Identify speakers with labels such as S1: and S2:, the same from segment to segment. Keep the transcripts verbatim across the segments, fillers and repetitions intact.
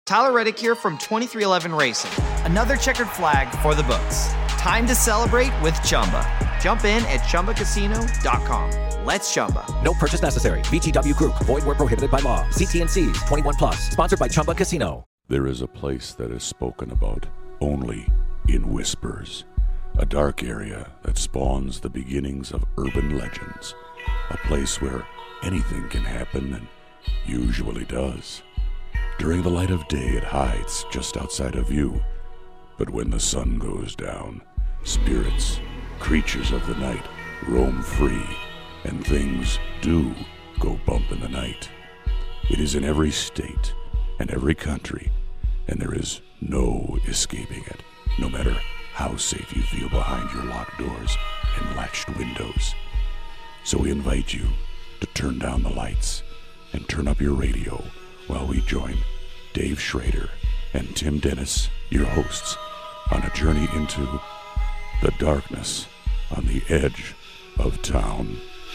S1: Tyler Reddick here from twenty-three eleven Racing. Another checkered flag for the books. Time to celebrate with Chumba. Jump in at Chumba Casino dot com. Let's Chumba.
S2: No purchase necessary. V G W Group. Void where prohibited by law. See T and C's. twenty-one plus. Sponsored by Chumba Casino.
S3: There is a place that is spoken about only in whispers. A dark area that spawns the beginnings of urban legends. A place where anything can happen and usually does. During the light of day, it hides just outside of view. But when the sun goes down, spirits, creatures of the night, roam free, and things do go bump in the night. It is in every state and every country, and there is no escaping it, no matter how safe you feel behind your locked doors and latched windows. So we invite you to turn down the lights and turn up your radio while we join Dave Schrader and Tim Dennis, your hosts, on a journey into the darkness on the edge of town.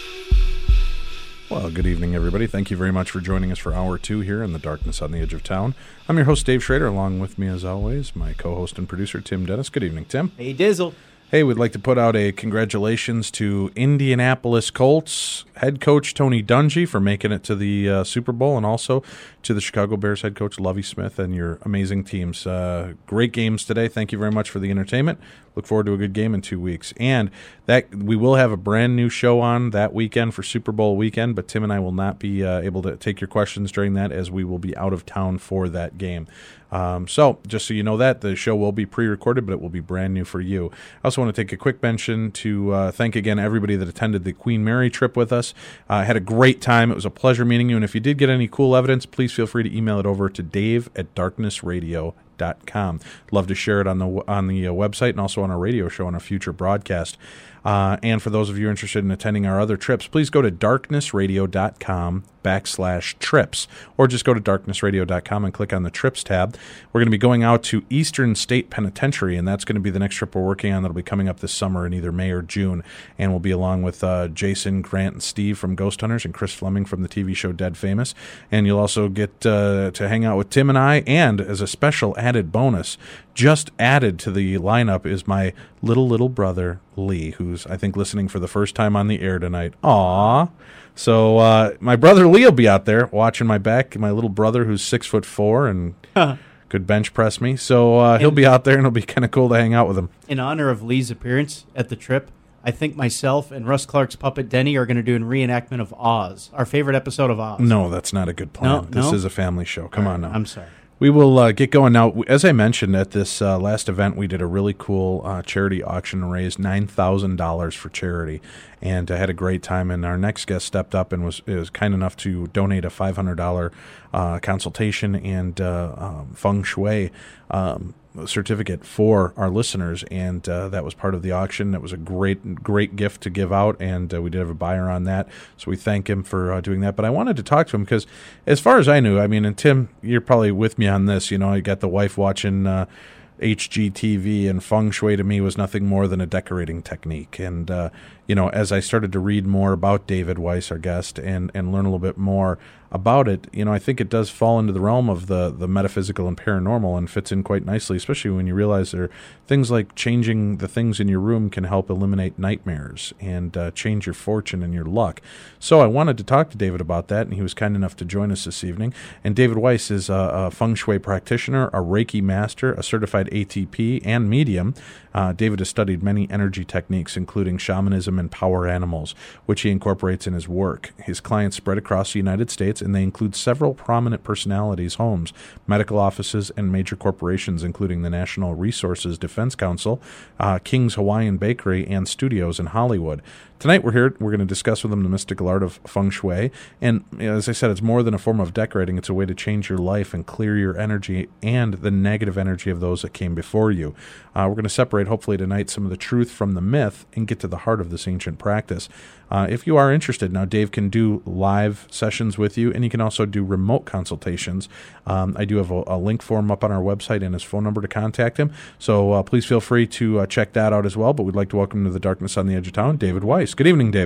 S4: Well, good evening, everybody. Thank you very much for joining us for hour two here in the darkness on the edge of town. I'm your host, Dave Schrader. Along with me, as always, my co-host and producer, Tim Dennis. Good evening, Tim.
S5: Hey, Dizzle.
S4: Hey, we'd like to put out a congratulations to Indianapolis Colts head coach Tony Dungy for making it to the uh, Super Bowl, and also to the Chicago Bears head coach Lovie Smith and your amazing teams. Uh, great games today. Thank you very much for the entertainment. Look forward to a good game in two weeks. And that we will have a brand new show on that weekend for Super Bowl weekend, but Tim and I will not be uh, able to take your questions during that, as we will be out of town for that game. Um, so just so you know that, the show will be pre-recorded, but it will be brand new for you. I also want to take a quick mention to uh, thank again everybody that attended the Queen Mary trip with us. I uh, had a great time. It was a pleasure meeting you, and if you did get any cool evidence, please feel free to email it over to dave at darkness radio dot com. Love to share it on the on the uh, website and also on our radio show on a future broadcast. Uh, and for those of you interested in attending our other trips, please go to darkness radio dot com backslash trips, or just go to darkness radio dot com and click on the trips tab. We're going to be going out to Eastern State Penitentiary, and that's going to be the next trip we're working on. That'll be coming up this summer in either May or June, and we'll be along with uh, Jason, Grant, and Steve from Ghost Hunters, and Chris Fleming from the T V show Dead Famous. And you'll also get uh, to hang out with Tim and I, and as a special added bonus, just added to the lineup is my little, little brother, Lee, who's, I think, listening for the first time on the air tonight. Aww. So uh, my brother Lee will be out there watching my back, my little brother who's six foot four and could bench press me. So uh, he'll be out there, and it'll be kind of cool to hang out with him.
S5: In honor of Lee's appearance at the trip, I think myself and Russ Clark's puppet Denny are going to do a reenactment of Oz, our favorite episode of Oz.
S4: No, that's not a good plan.
S5: No,
S4: this
S5: no?
S4: is a family show. Come
S5: All
S4: on
S5: right,
S4: now.
S5: I'm sorry.
S4: We will uh, get going now. As I mentioned at this uh, last event, we did a really cool uh, charity auction and raised nine thousand dollars for charity, and I had a great time. And our next guest stepped up and was, was kind enough to donate a five hundred dollars uh, consultation and uh, um, feng shui um, certificate for our listeners, and uh, that was part of the auction. That was a great, great gift to give out, and uh, we did have a buyer on that, so we thank him for uh, doing that. But I wanted to talk to him because, as far as I knew, I mean, and Tim, you're probably with me on this, you know, I got the wife watching uh, H G T V, and feng shui to me was nothing more than a decorating technique. And, uh, you know, as I started to read more about David Weiss, our guest, and, and learn a little bit more about it, you know, I think it does fall into the realm of the, the metaphysical and paranormal, and fits in quite nicely, especially when you realize there are things like changing the things in your room can help eliminate nightmares and uh, change your fortune and your luck. So I wanted to talk to David about that, and he was kind enough to join us this evening. And David Weiss is a, a feng shui practitioner, a Reiki master, a certified A T P, and medium. Uh, David has studied many energy techniques, including shamanism and power animals, which he incorporates in his work. His clients spread across the United States, and they include several prominent personalities' homes, medical offices, and major corporations, including the National Resources Defense Council, uh, King's Hawaiian Bakery, and studios in Hollywood. Tonight we're here, we're going to discuss with him the mystical art of feng shui, and you know, as I said, it's more than a form of decorating. It's a way to change your life and clear your energy and the negative energy of those that came before you. Uh, we're going to separate, hopefully tonight, some of the truth from the myth and get to the heart of this ancient practice. Uh, if you are interested, now Dave can do live sessions with you, and you can also do remote consultations. Um, I do have a, a link for him up on our website and his phone number to contact him, so uh, please feel free to uh, check that out as well. But we'd like to welcome to the darkness on the edge of town, David Weiss. Good evening, David.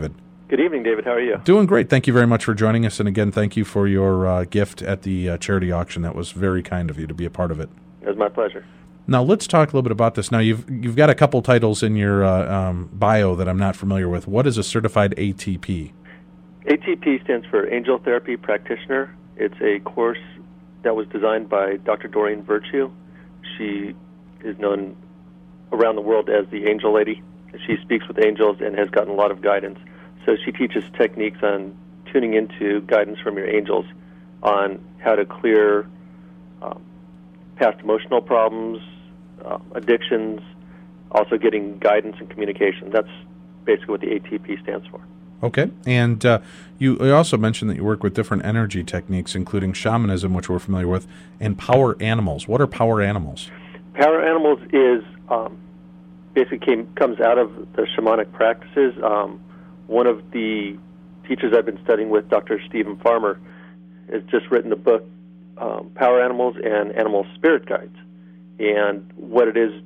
S6: Good evening, David. How are you?
S4: Doing great. Thank you very much for joining us. And again, thank you for your uh, gift at the uh, charity auction. That was very kind of you to be a part of it.
S6: It was my pleasure.
S4: Now, let's talk a little bit about this. Now, you've you've got a couple titles in your uh, um, bio that I'm not familiar with. What is a certified A T P?
S6: A T P stands for Angel Therapy Practitioner. It's a course that was designed by Doctor Doreen Virtue. She is known around the world as the Angel Lady. She speaks with angels and has gotten a lot of guidance. So she teaches techniques on tuning into guidance from your angels on how to clear um, past emotional problems, uh, addictions, also getting guidance and communication. That's basically what the A T P stands for.
S4: Okay. And uh, you also mentioned that you work with different energy techniques, including shamanism, which we're familiar with, and power animals. What are power animals?
S6: Power animals is um, basically came, comes out of the shamanic practices. Um, one of the teachers I've been studying with, Doctor Stephen Farmer, has just written the book um, Power Animals and Animal Spirit Guides. And what it is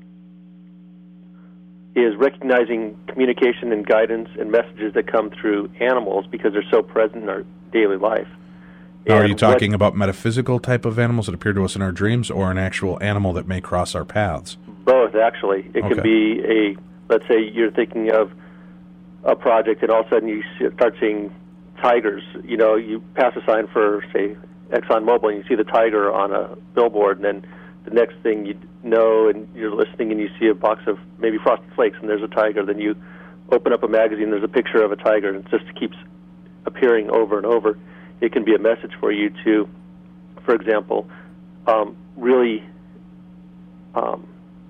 S6: is recognizing communication and guidance and messages that come through animals because they're so present in our daily life.
S4: Now,
S6: and
S4: are you talking
S6: what,
S4: about metaphysical type of animals that appear to us in our dreams, or an actual animal that may cross our paths?
S6: Both, actually. It
S4: okay.
S6: can be a, let's say you're thinking of a project and all of a sudden you start seeing tigers. You know, you pass a sign for, say, ExxonMobil and you see the tiger on a billboard, and then the next thing you know, and you're listening and you see a box of maybe Frosted Flakes and there's a tiger. Then you open up a magazine, there's a picture of a tiger, and it just keeps appearing over and over. It can be a message for you to, for example, um, really um,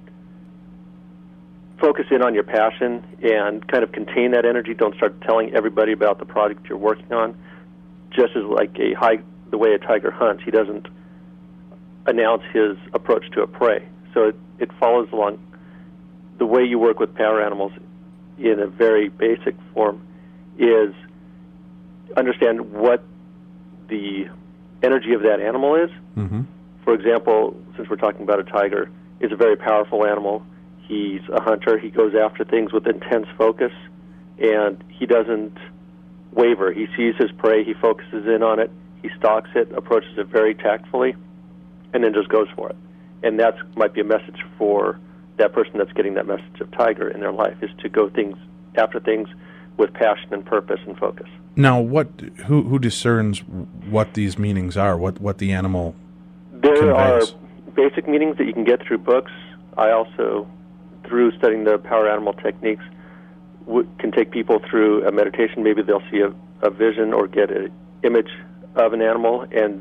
S6: focus in on your passion and kind of contain that energy. Don't start telling everybody about the project you're working on. Just as like a high, the way a tiger hunts, he doesn't announce his approach to a prey. So it, it follows along the way you work with power animals in a very basic form is understand what the energy of that animal is.
S4: Mm-hmm.
S6: For example, since we're talking about a tiger, is a very powerful animal. He's a hunter. He goes after things with intense focus, and he doesn't waver. He sees his prey. He focuses in on it. He stalks it, approaches it very tactfully, and then just goes for it. And that might be a message for that person that's getting that message of tiger in their life, is to go things after things with passion and purpose and focus.
S4: Now, what who who discerns what these meanings are? What what the animal
S6: there
S4: conveys?
S6: are basic meanings that you can get through books. I also, through studying the power animal techniques, w- can take people through a meditation. Maybe they'll see a, a vision or get an image of an animal, and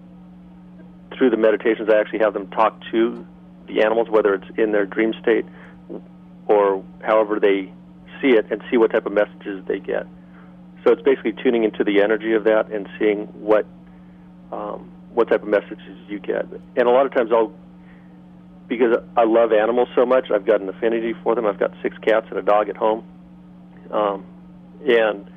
S6: through the meditations, I actually have them talk to the animals, whether it's in their dream state or however they see it, and see what type of messages they get. So it's basically tuning into the energy of that and seeing what um, what type of messages you get. And a lot of times I'll, because I love animals so much, I've got an affinity for them. I've got six cats and a dog at home. Um, and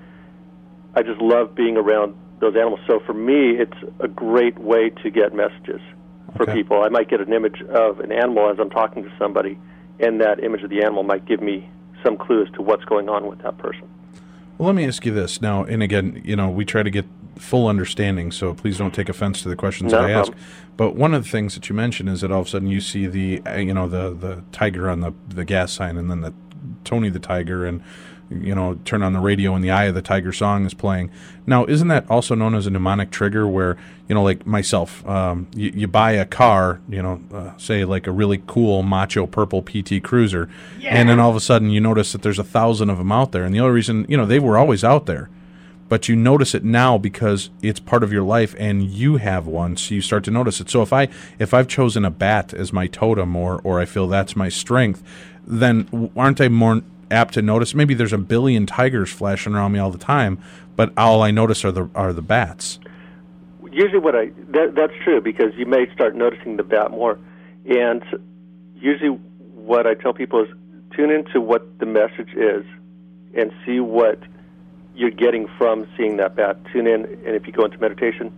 S6: I just love being around those animals. So for me, it's a great way to get messages for
S4: Okay.
S6: people. I might get an image of an animal as I'm talking to somebody, and that image of the animal might give me some clue as to what's going on with that person.
S4: Well, let me ask you this now, and again, you know, we try to get full understanding, so please don't take offense to the questions
S6: No
S4: that I ask.
S6: problem.
S4: But one of the things that you mentioned is that all of a sudden you see the, uh, you know, the the tiger on the the gas sign, and then the Tony the Tiger, and you know, turn on the radio and the Eye of the Tiger song is playing. Now, isn't that also known as a mnemonic trigger where, you know, like myself, um, you, you buy a car, you know, uh, say like a really cool macho purple P T Cruiser, and then all of a sudden you notice that there's a thousand of them out there. And the only reason, you know, they were always out there, but you notice it now because it's part of your life and you have one, so you start to notice it. So if I, if I've chosen a bat as my totem, or, or I feel that's my strength, then aren't I more apt to notice? Maybe there's a billion tigers flashing around me all the time, but all I notice are the are the bats.
S6: Usually what I, that, that's true, because you may start noticing the bat more. And usually what I tell people is tune into what the message is and see what you're getting from seeing that bat. Tune in, and if you go into meditation,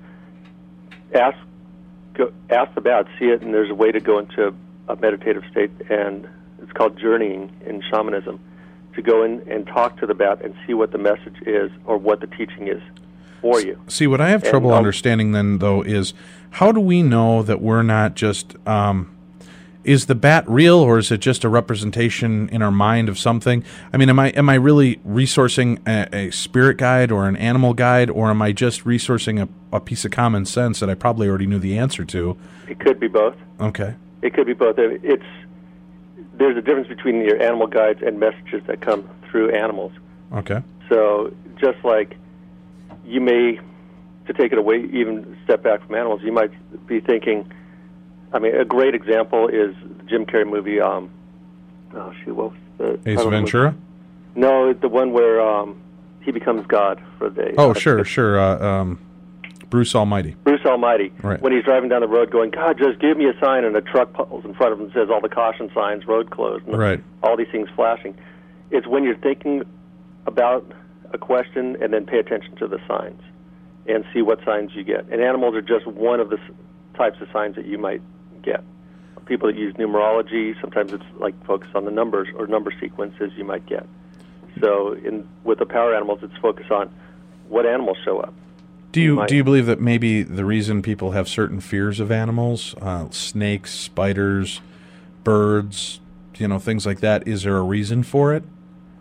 S6: ask go, ask the bat, see it, and there's a way to go into a meditative state, and it's called journeying in shamanism. to go in and talk to the bat and see what the message is or what the teaching is for you.
S4: See, what I have
S6: And,
S4: trouble
S6: um,
S4: understanding then, though, is how do we know that we're not just, um, is the bat real, or is it just a representation in our mind of something? I mean, am I am I really resourcing a, a spirit guide or an animal guide, or am I just resourcing a, a piece of common sense that I probably already knew the answer to?
S6: It could be both.
S4: Okay.
S6: It could be both. It's there's a difference between your animal guides and messages that come through animals.
S4: Okay.
S6: So just like you may, to take it away, even step back from animals, you might be thinking, I mean, a great example is the Jim Carrey movie, um, oh, shoot, what was the...
S4: Ace Ventura?
S6: No, the one where um, he becomes God for the day.
S4: Oh,
S6: Uh,
S4: sure, sure. Uh, um, Bruce Almighty.
S6: Bruce Almighty.
S4: Right.
S6: When he's driving down the road going, God, just give me a sign, and a truck pulls in front of him and says all the caution signs, road closed, and
S4: Right.
S6: all these things flashing. It's when you're thinking about a question and then pay attention to the signs and see what signs you get. And animals are just one of the s- types of signs that you might get. People that use numerology, sometimes it's like focus on the numbers or number sequences you might get. So in with the power animals, it's focus on what animals show up.
S4: Do you
S6: might-
S4: do you believe that maybe the reason people have certain fears of animals, uh, snakes, spiders, birds, you know, things like that, is there a reason for it?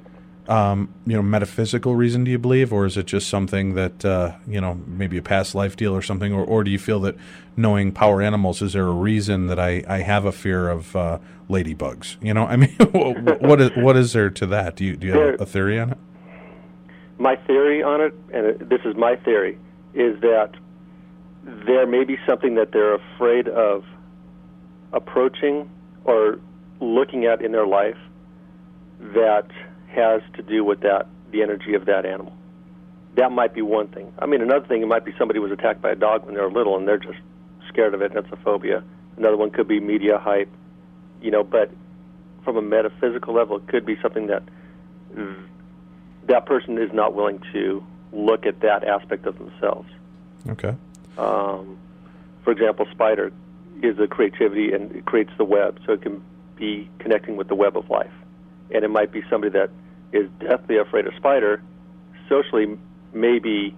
S4: Um, you know, metaphysical reason, do you believe, or is it just something that uh, you know, maybe a past life deal or something, or, or do you feel that knowing power animals, is there a reason that I, I have a fear of uh, ladybugs? You know, I mean, what is what is there to that? Do you do you have
S6: There-
S4: a theory on it?
S6: My theory on it, and it- this is my theory, is that there may be something that they're afraid of approaching or looking at in their life that has to do with that, the energy of that animal. That might be one thing. I mean, another thing, it might be somebody was attacked by a dog when they were little and they're just scared of it, and it's a phobia. Another one could be media hype, you know, but from a metaphysical level, it could be something that that person is not willing to look at that aspect of themselves.
S4: Okay.
S6: Um, for example, spider is a creativity and it creates the web, so it can be connecting with the web of life. And it might be somebody that is deathly afraid of spider, socially maybe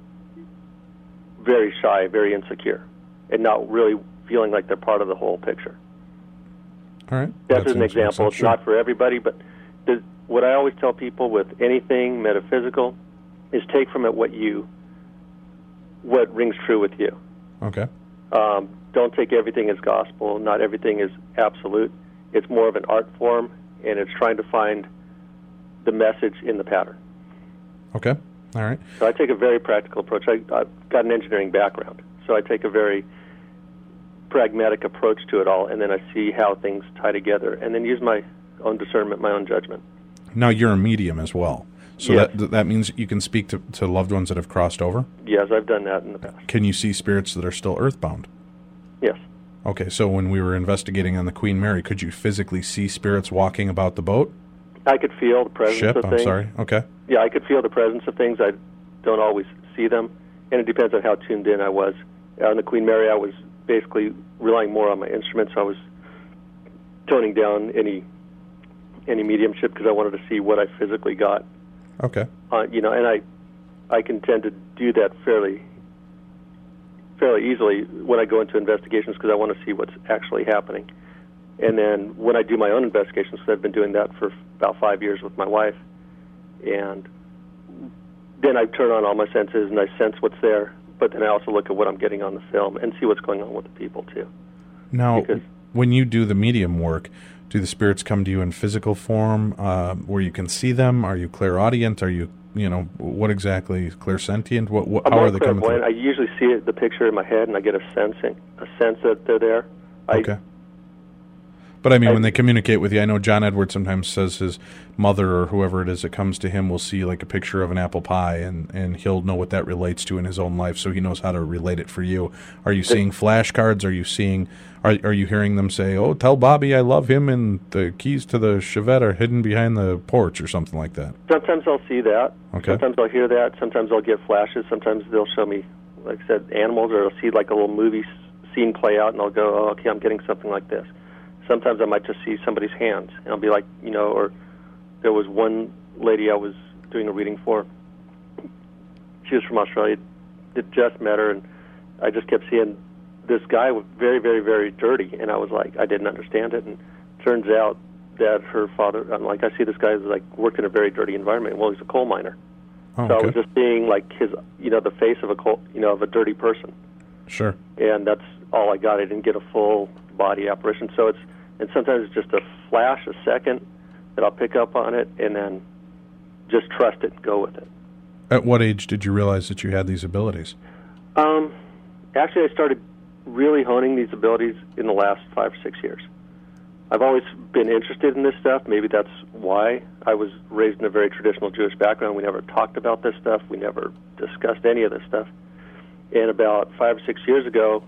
S6: very shy, very insecure, and not really feeling like they're part of the whole picture.
S4: All right.
S6: That's
S4: That
S6: an
S4: seems- makes
S6: example.
S4: sense.
S6: It's
S4: Sure.
S6: not for everybody, but the, what I always tell people with anything metaphysical is take from it what you, what rings true with you.
S4: Okay.
S6: Um, don't take everything as gospel. Not everything is absolute. It's more of an art form, and it's trying to find the message in the pattern.
S4: Okay. All right.
S6: So I take a very practical approach. I, I've got an engineering background, so I take a very pragmatic approach to it all, and then I see how things tie together, and then use my own discernment, my own judgment.
S4: Now you're a medium as well, so
S6: Yes.
S4: that that means you can speak to, to loved ones that have crossed over.
S6: Yes, I've done that in the past.
S4: Can you see spirits that are still earthbound?
S6: Yes.
S4: Okay, so when we were investigating on the Queen Mary, could you physically see spirits walking about the boat?
S6: I could feel the presence
S4: Ship,
S6: of
S4: I'm
S6: things.
S4: sorry. Okay.
S6: Yeah, I could feel the presence of things. I don't always see them, and it depends on how tuned in I was. On the Queen Mary, I was basically relying more on my instruments. I was toning down any any mediumship because I wanted to see what I physically got.
S4: Okay.
S6: Uh, you know, and I I can tend to do that fairly fairly easily when I go into investigations because I want to see what's actually happening. And then when I do my own investigations, because I've been doing that for about five years with my wife, and then I turn on all my senses and I sense what's there, but then I also look at what I'm getting on the film and see what's going on with the people, too.
S4: Now,
S6: Because-
S4: when you do the medium work, do the spirits come to you in physical form uh, where you can see them? Are you clairaudient? Are you, you know, what exactly, clairsentient? What, what,
S6: I'm
S4: how
S6: more
S4: are they coming
S6: clairvoyant.
S4: through?
S6: I usually see it, the picture in my head, and I get a sensing, a sense that they're there. I,
S4: Okay. But I mean,
S6: I-
S4: when they communicate with you, I know John Edwards sometimes says his mother or whoever it is that comes to him will see like a picture of an apple pie, and, and he'll know what that relates to in his own life, so he knows how to relate it for you. Are you seeing flashcards? Are you seeing? Are are you hearing them say, "Oh, tell Bobby I love him," and the keys to the Chevette are hidden behind the porch, or something like that?
S6: Sometimes I'll see that.
S4: Okay.
S6: Sometimes I'll hear that. Sometimes I'll get flashes. Sometimes they'll show me, like I said, animals, or I'll see like a little movie s- scene play out, and I'll go, oh, okay, I'm getting something like this. Sometimes I might just see somebody's hands, and I'll be like, you know, or there was one lady I was doing a reading for. She was from Australia. It just met her, and I just kept seeing this guy was very, very, very dirty, and I was like, I didn't understand it, and turns out that her father, I'm like, I see this guy is like working in a very dirty environment. Well, he's a coal miner.
S4: Oh,
S6: so
S4: okay.
S6: I was just seeing like his, you know, the face of a coal, you know, of a dirty person.
S4: Sure.
S6: And that's all I got. I didn't get a full body apparition. So it's, and sometimes it's just a flash, a second, that I'll pick up on it, and then just trust it and go with it.
S4: At what age did you realize that you had these abilities?
S6: Um, actually, I started really honing these abilities in the last five or six years. I've always been interested in this stuff. Maybe that's why. I was raised in a very traditional Jewish background. We never talked about this stuff. We never discussed any of this stuff. And about five or six years ago,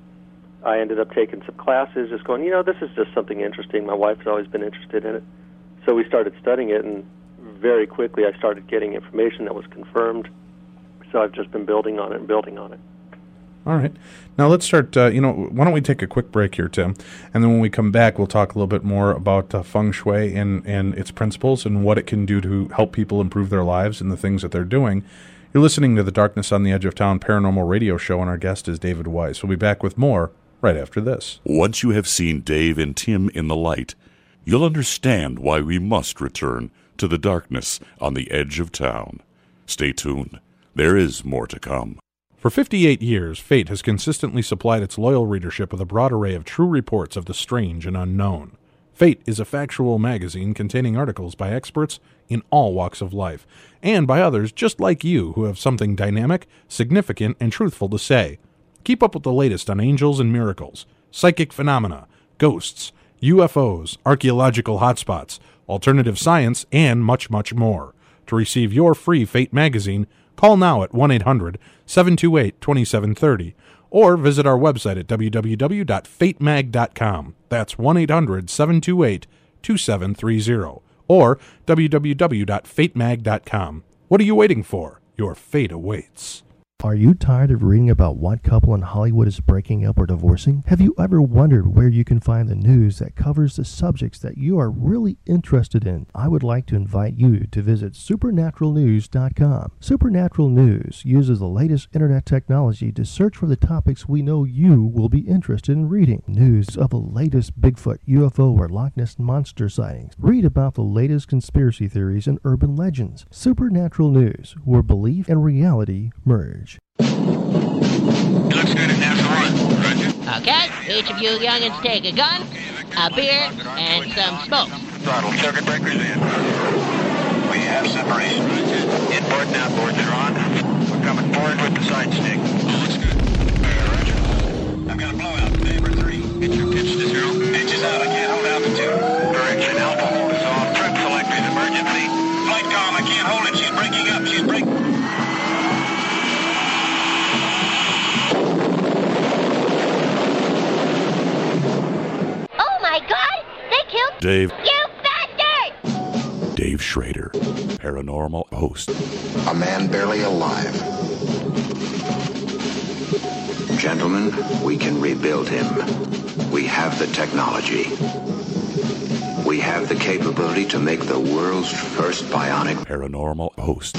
S6: I ended up taking some classes, just going, you know, this is just something interesting. My wife has always been interested in it. So we started studying it, and very quickly I started getting information that was confirmed. So I've just been building on it and building on it.
S4: All right. Now let's start, uh, you know, why don't we take a quick break here, Tim? And then when we come back, we'll talk a little bit more about uh, feng shui and, and its principles and what it can do to help people improve their lives and the things that they're doing. You're listening to the Darkness on the Edge of Town Paranormal Radio Show, and our guest is David Weiss. We'll be back with more right after this.
S3: Once you have seen Dave and Tim in the light, you'll understand why we must return to the darkness on the edge of town. Stay tuned. There is more to come.
S4: For fifty-eight years, Fate has consistently supplied its loyal readership with a broad array of true reports of the strange and unknown. Fate is a factual magazine containing articles by experts in all walks of life, and by others just like you who have something dynamic, significant, and truthful to say. Keep up with the latest on angels and miracles, psychic phenomena, ghosts, U F Os, archaeological hotspots, alternative science, and much, much more. To receive your free Fate magazine, call now at one eight hundred seven two eight two seven three zero or visit our website at w w w dot fate mag dot com. That's one eight hundred seven two eight two seven three zero or w w w dot fate mag dot com. What are you waiting for? Your fate awaits.
S7: Are you tired of reading about what couple in Hollywood is breaking up or divorcing? Have you ever wondered where you can find the news that covers the subjects that you are really interested in? I would like to invite you to visit supernatural news dot com. Supernatural News uses the latest internet technology to search for the topics we know you will be interested in reading. News of the latest Bigfoot, U F O, or Loch Ness Monster sightings. Read about the latest conspiracy theories and urban legends. Supernatural News, where belief and reality merge.
S8: It looks good at NASA one. Roger.
S9: Okay, each of you youngins take a gun, a beer, and some smoke.
S8: Throttle circuit breakers in. We have separation. Inboard and outboard are on. We're coming forward with the side stick. Oh, looks good. Roger. I've got a blowout. Neighbor three. Get your pitch to zero. Pitches out. I can't hold altitude. Direction alpha hold is off. Trip selectors emergency. Flight comm. I can't hold it. She's breaking up. She's breaking.
S9: My God! They killed
S3: Dave.
S9: You bastard!
S3: Dave Schrader, paranormal host.
S10: A man barely alive. Gentlemen, we can rebuild him. We have the technology. We have the capability to make the world's first bionic
S3: paranormal host.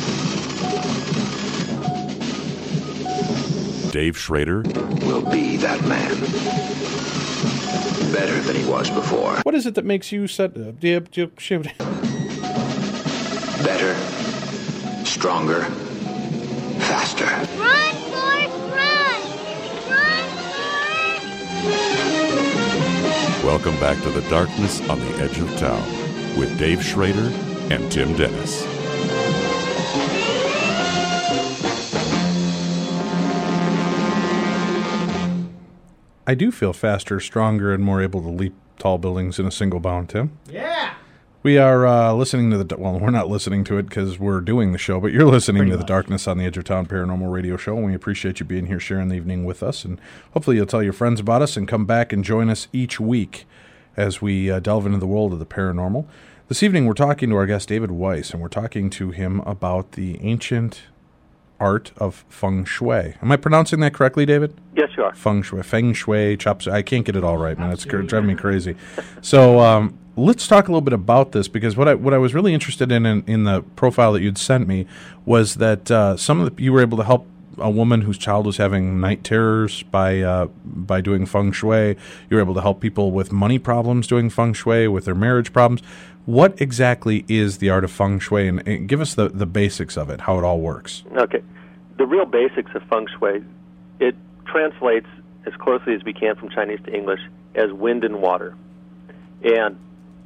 S3: Dave Schrader
S10: will be that man. Better than he was before.
S4: What is it that makes you set uh, dip, dip, shoot?
S10: Better, stronger, faster.
S9: Run, Forrest, run! Run, Forrest!
S3: Welcome back to the Darkness on the Edge of Town with Dave Schrader and Tim Dennis.
S4: I do feel faster, stronger, and more able to leap tall buildings in a single bound, Tim.
S5: Yeah!
S4: We are uh, listening to the... Well, we're not listening to it because we're doing the show, but you're listening
S5: Pretty
S4: to
S5: much.
S4: the Darkness on the Edge of Town Paranormal Radio Show, and we appreciate you being here, sharing the evening with us, and hopefully you'll tell your friends about us and come back and join us each week as we uh, delve into the world of the paranormal. This evening we're talking to our guest, David Weiss, and we're talking to him about the ancient art of feng shui. Am I pronouncing that correctly, David?
S6: Yes, you are.
S4: Feng shui, feng shui, chop. I can't get it all right, man. It's driving me crazy. So um, let's talk a little bit about this, because what I what I was really interested in in, in the profile that you'd sent me was that uh, some of the, you were able to help a woman whose child was having night terrors by uh, by doing feng shui. You were able to help people with money problems doing feng shui, with their marriage problems. What exactly is the art of feng shui, and, and give us the, the basics of it, how it all works.
S6: Okay. The real basics of feng shui, it translates as closely as we can from Chinese to English as wind and water. And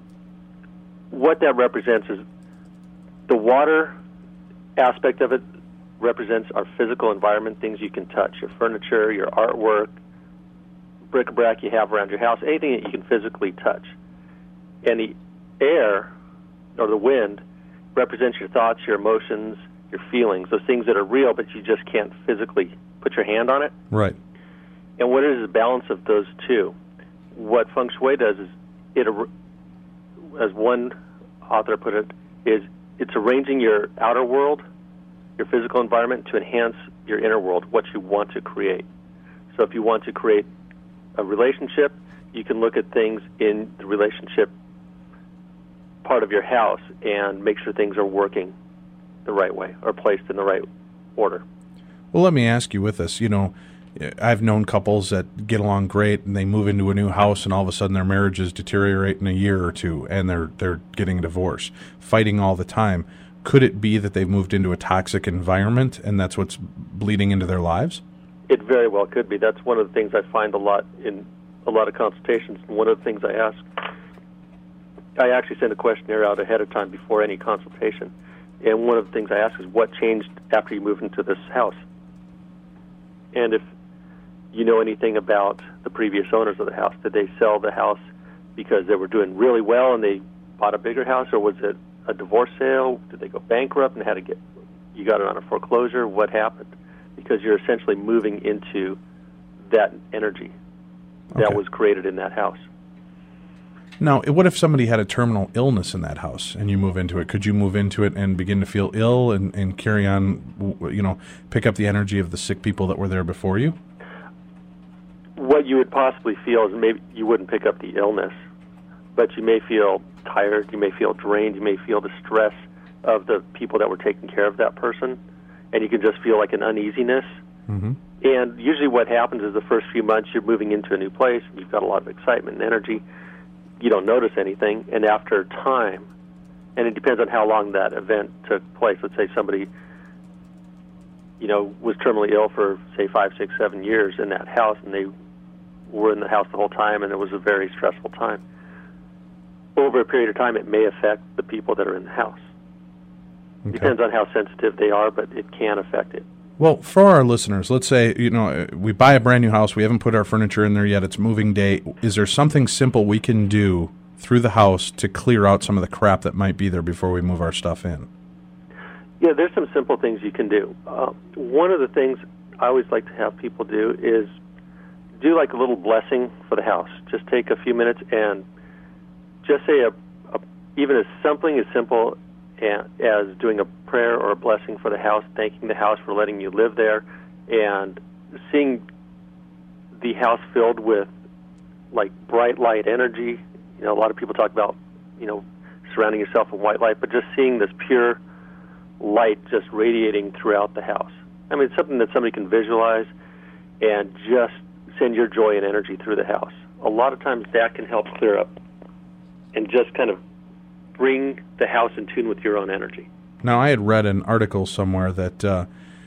S6: what that represents is the water aspect of it represents our physical environment, things you can touch, your furniture, your artwork, bric-a-brac you have around your house, anything that you can physically touch. And the air, or the wind, represents your thoughts, your emotions, your feelings, those things that are real but you just can't physically put your hand on it.
S4: Right.
S6: And what is the balance of those two? What feng shui does is, it, as one author put it, is it's arranging your outer world, your physical environment, to enhance your inner world, what you want to create. So if you want to create a relationship, you can look at things in the relationship part of your house and make sure things are working the right way or placed in the right order.
S4: Well, let me ask you with this, you know, I've known couples that get along great and they move into a new house and all of a sudden their marriages deteriorate in a year or two and they're they're getting a divorce, fighting all the time. Could it be that they've moved into a toxic environment and that's what's bleeding into their lives?
S6: It very well could be. That's one of the things I find a lot in a lot of consultations. And one of the things I ask, I actually send a questionnaire out ahead of time before any consultation. And one of the things I ask is, what changed after you moved into this house? And if you know anything about the previous owners of the house, did they sell the house because they were doing really well and they bought a bigger house, or was it a divorce sale? Did they go bankrupt and had to get, you got it on a foreclosure? What happened? Because you're essentially moving into that energy that
S4: Okay.
S6: was created in that house.
S4: Now, what if somebody had a terminal illness in that house and you move into it? Could you move into it and begin to feel ill and, and carry on, you know, pick up the energy of the sick people that were there before you?
S6: What you would possibly feel is maybe you wouldn't pick up the illness, but you may feel tired, you may feel drained, you may feel the stress of the people that were taking care of that person, and you can just feel like an uneasiness.
S4: Mm-hmm.
S6: And usually what happens is the first few months you're moving into a new place, and you've got a lot of excitement and energy. You don't notice anything, and after time, and it depends on how long that event took place. Let's say somebody, you know, was terminally ill for, say, five, six, seven years in that house, and they were in the house the whole time, and it was a very stressful time. Over a period of time, it may affect the people that are in the house.
S4: Okay.
S6: Depends on how sensitive they are, but it can affect it.
S4: Well, for our listeners, let's say, you know, we buy a brand new house, we haven't put our furniture in there yet, it's moving day. Is there something simple we can do through the house to clear out some of the crap that might be there before we move our stuff in?
S6: Yeah, there's some simple things you can do. Uh, one of the things I always like to have people do is do like a little blessing for the house. Just take a few minutes and just say a, a even as something as simple as doing a prayer or a blessing for the house, thanking the house for letting you live there, and seeing the house filled with like bright light energy. You know, a lot of people talk about, you know, surrounding yourself with white light, but just seeing this pure light just radiating throughout the house. I mean, it's something that somebody can visualize and just send your joy and energy through the house. A lot of times that can help clear up and just kind of bring the house in tune with your own energy.
S4: Now, I had read an article somewhere that uh,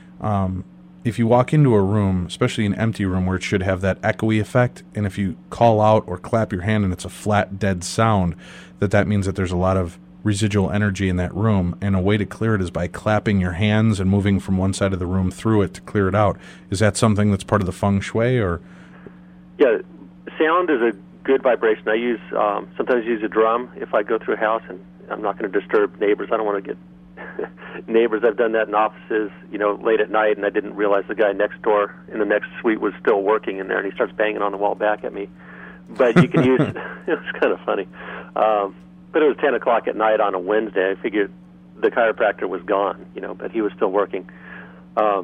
S4: um, if you walk into a room, especially an empty room where it should have that echoey effect, and if you call out or clap your hand and it's a flat, dead sound, that that means that there's a lot of residual energy in that room, and a way to clear it is by clapping your hands and moving from one side of the room through it to clear it out. Is that something that's part of the feng shui, or?
S6: Yeah, sound is a good vibration. I use um, sometimes use a drum if I go through a house, and I'm not going to disturb neighbors. I don't want to get neighbors. I've done that in offices, you know, late at night, and I didn't realize the guy next door in the next suite was still working in there, and he starts banging on the wall back at me. But you can use, it was kind of funny. Um, but it was ten o'clock at night on a Wednesday. I figured the chiropractor was gone, you know, but he was still working. Um,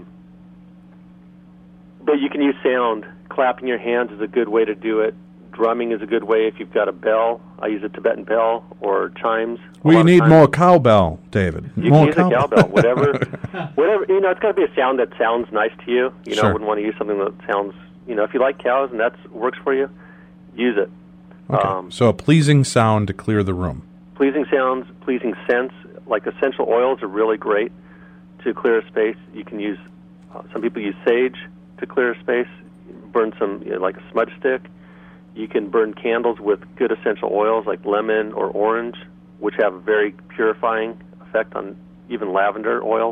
S6: but you can use sound. Clapping your hands is a good way to do it. Drumming is a good way if you've got a bell. I use a Tibetan bell or chimes.
S4: We need more cowbell, David.
S6: You
S4: more
S6: can use
S4: cow-
S6: a cowbell, whatever. whatever. You know, it's got to be a sound that sounds nice to you. You know,
S4: Sure.
S6: I wouldn't want to use something that sounds, you know, if you like cows and that works for you, use it.
S4: Okay.
S6: Um,
S4: so a pleasing sound to clear the room.
S6: pleasing sounds, pleasing scents, like essential oils are really great to clear a space. You can use, uh, some people use sage to clear a space, burn some, you know, like a smudge stick. You can burn candles with good essential oils like lemon or orange, which have a very purifying effect on even lavender oils.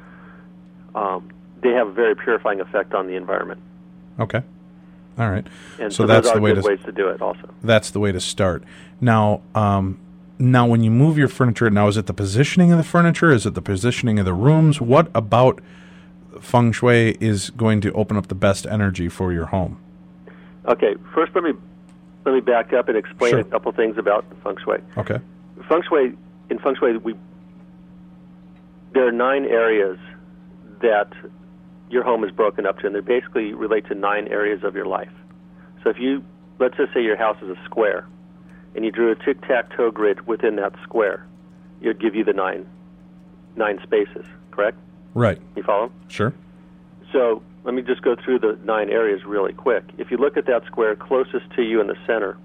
S6: Um, they have a very purifying effect on the environment.
S4: Okay. All right.
S6: And
S4: so,
S6: so,
S4: that's
S6: those are
S4: the way
S6: good
S4: to
S6: ways to do it also.
S4: That's the way to start. Now, um, now when you move your furniture, now is it the positioning of the furniture? Is it the positioning of the rooms? What about feng shui is going to open up the best energy for your home?
S6: Okay, first let me let me back up and explain
S4: Sure.
S6: a couple things about feng shui.
S4: Okay.
S6: Feng shui in feng shui we there are nine areas that your home is broken up to, and they basically relate to nine areas of your life. So if you let's just say your house is a square, and you drew a tic-tac-toe grid within that square, it would give you the nine nine spaces. Correct?
S4: Right.
S6: You follow?
S4: Sure.
S6: So let me just go through the nine areas really quick. If you look at that square, closest to you in the center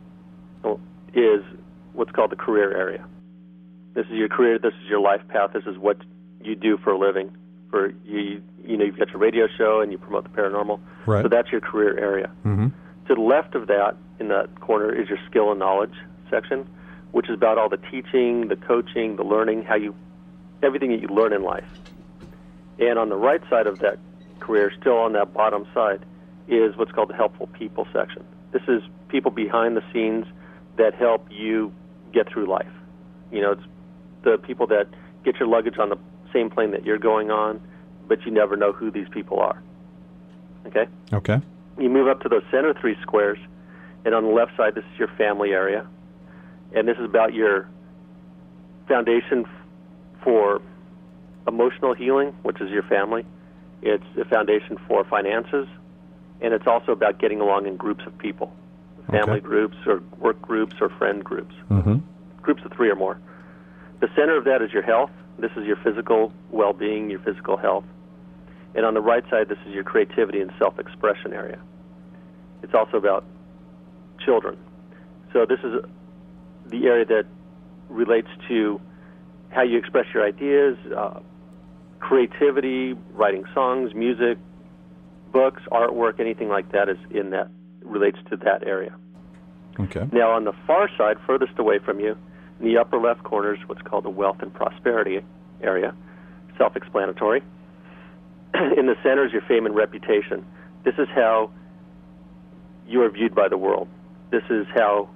S6: is what's called the career area. This is your career. This is your life path. This is what you do for a living. For you, you know, you've got your radio show and you promote the paranormal.
S4: Right.
S6: So that's your career area.
S4: Mm-hmm.
S6: To the left of that, in that corner, is your skill and knowledge section, which is about all the teaching, the coaching, the learning, how you, everything that you learn in life. And on the right side of that career, still on that bottom side, is what's called the helpful people section. This is people behind the scenes that help you get through life. You know, it's the people that get your luggage on the same plane that you're going on, but you never know who these people are. Okay?
S4: Okay.
S6: You move up to those center three squares, and on the left side, this is your family area. And this is about your foundation f- for emotional healing, which is your family. It's a foundation for finances, and it's also about getting along in groups of people, family
S4: Okay.
S6: groups or work groups or friend groups,
S4: Mm-hmm.
S6: groups of three or more. The center of that is your health. This is your physical well-being, your physical health. And on the right side, this is your creativity and self-expression area. It's also about children. So this is the area that relates to how you express your ideas, uh, creativity, writing songs, music, books, artwork, anything like that is in that, relates to that area.
S4: Okay.
S6: Now, on the far side, furthest away from you, in the upper left corner is what's called the wealth and prosperity area, self-explanatory. In the center is your fame and reputation. This is how you are viewed by the world. This is how,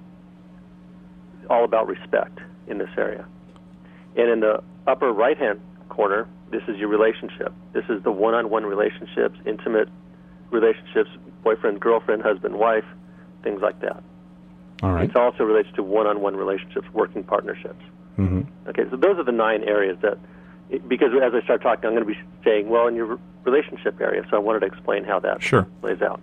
S6: all about respect in this area. And in the upper right-hand corner, this is your relationship. This is the one-on-one relationships, intimate relationships, boyfriend, girlfriend, husband, wife, things like that.
S4: All right.
S6: It also relates to one-on-one relationships, working partnerships.
S4: Mm-hmm.
S6: Okay, so those are the nine areas that, because as I start talking, I'm going to be saying, well, in your relationship area, so I wanted to explain how that
S4: Sure.
S6: plays out.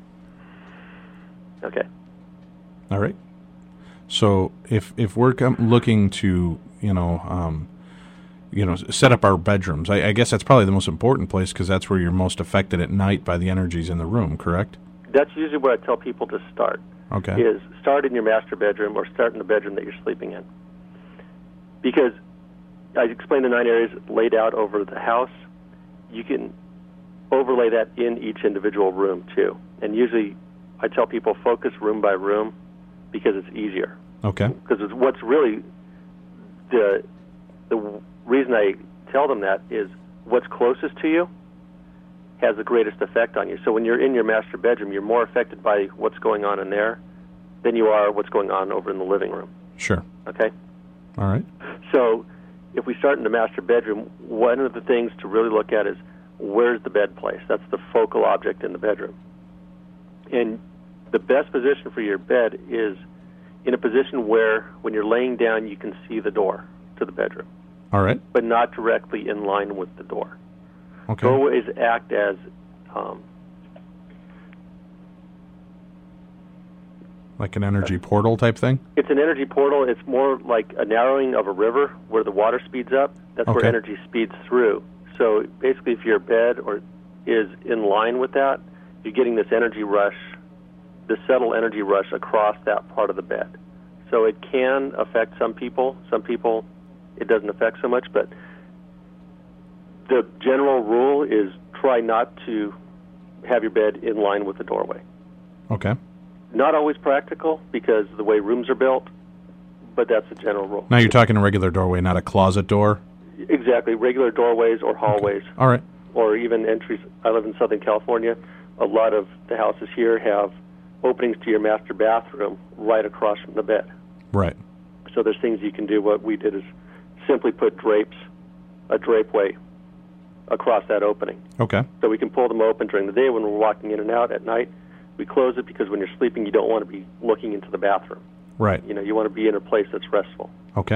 S6: Okay.
S4: All right. So if if we're com- looking to, you know, um, you know, set up our bedrooms, I, I guess that's probably the most important place because that's where you're most affected at night by the energies in the room, correct?
S6: That's usually where I tell people to start.
S4: Okay.
S6: Is start in your master bedroom or start in the bedroom that you're sleeping in. Because I explained the nine areas laid out over the house. You can overlay that in each individual room, too. And usually I tell people focus room by room because it's easier.
S4: Okay.
S6: Because it's what's really the the reason I tell them that is what's closest to you has the greatest effect on you. So when you're in your master bedroom, you're more affected by what's going on in there than you are what's going on over in the living room.
S4: Sure.
S6: Okay?
S4: All right.
S6: So if we start in the master bedroom, one of the things to really look at is where's the bed placed? That's the focal object in the bedroom. And the best position for your bed is in a position where when you're laying down you can see the door to the bedroom,
S4: All right.
S6: but not directly in line with the door.
S4: Okay.
S6: Doorways act as um,
S4: like an energy portal type thing?
S6: it's an energy portal. It's more like a narrowing of a river where the water speeds up. That's
S4: Okay.
S6: where energy speeds through. So basically, if your bed or is in line with that, you're getting this energy rush, this subtle energy rush across that part of the bed. So it can affect some people. Some people it doesn't affect so much, but the general rule is try not to have your bed in line with the doorway.
S4: Okay.
S6: Not always practical because of the way rooms are built, but that's the general rule.
S4: Now you're talking a regular doorway, not a closet door?
S6: Exactly, regular doorways or hallways.
S4: All right.
S6: Or even entries. I live in Southern California. A lot of the houses here have openings to your master bathroom right across from the bed.
S4: Right.
S6: So there's things you can do. What we did is simply put drapes, a drapeway, across that opening.
S4: Okay.
S6: So we can pull them open during the day when we're walking in and out. At night, we close it because when you're sleeping, you don't want to be looking into the bathroom.
S4: Right.
S6: You know, you want to be in a place that's restful.
S4: Okay.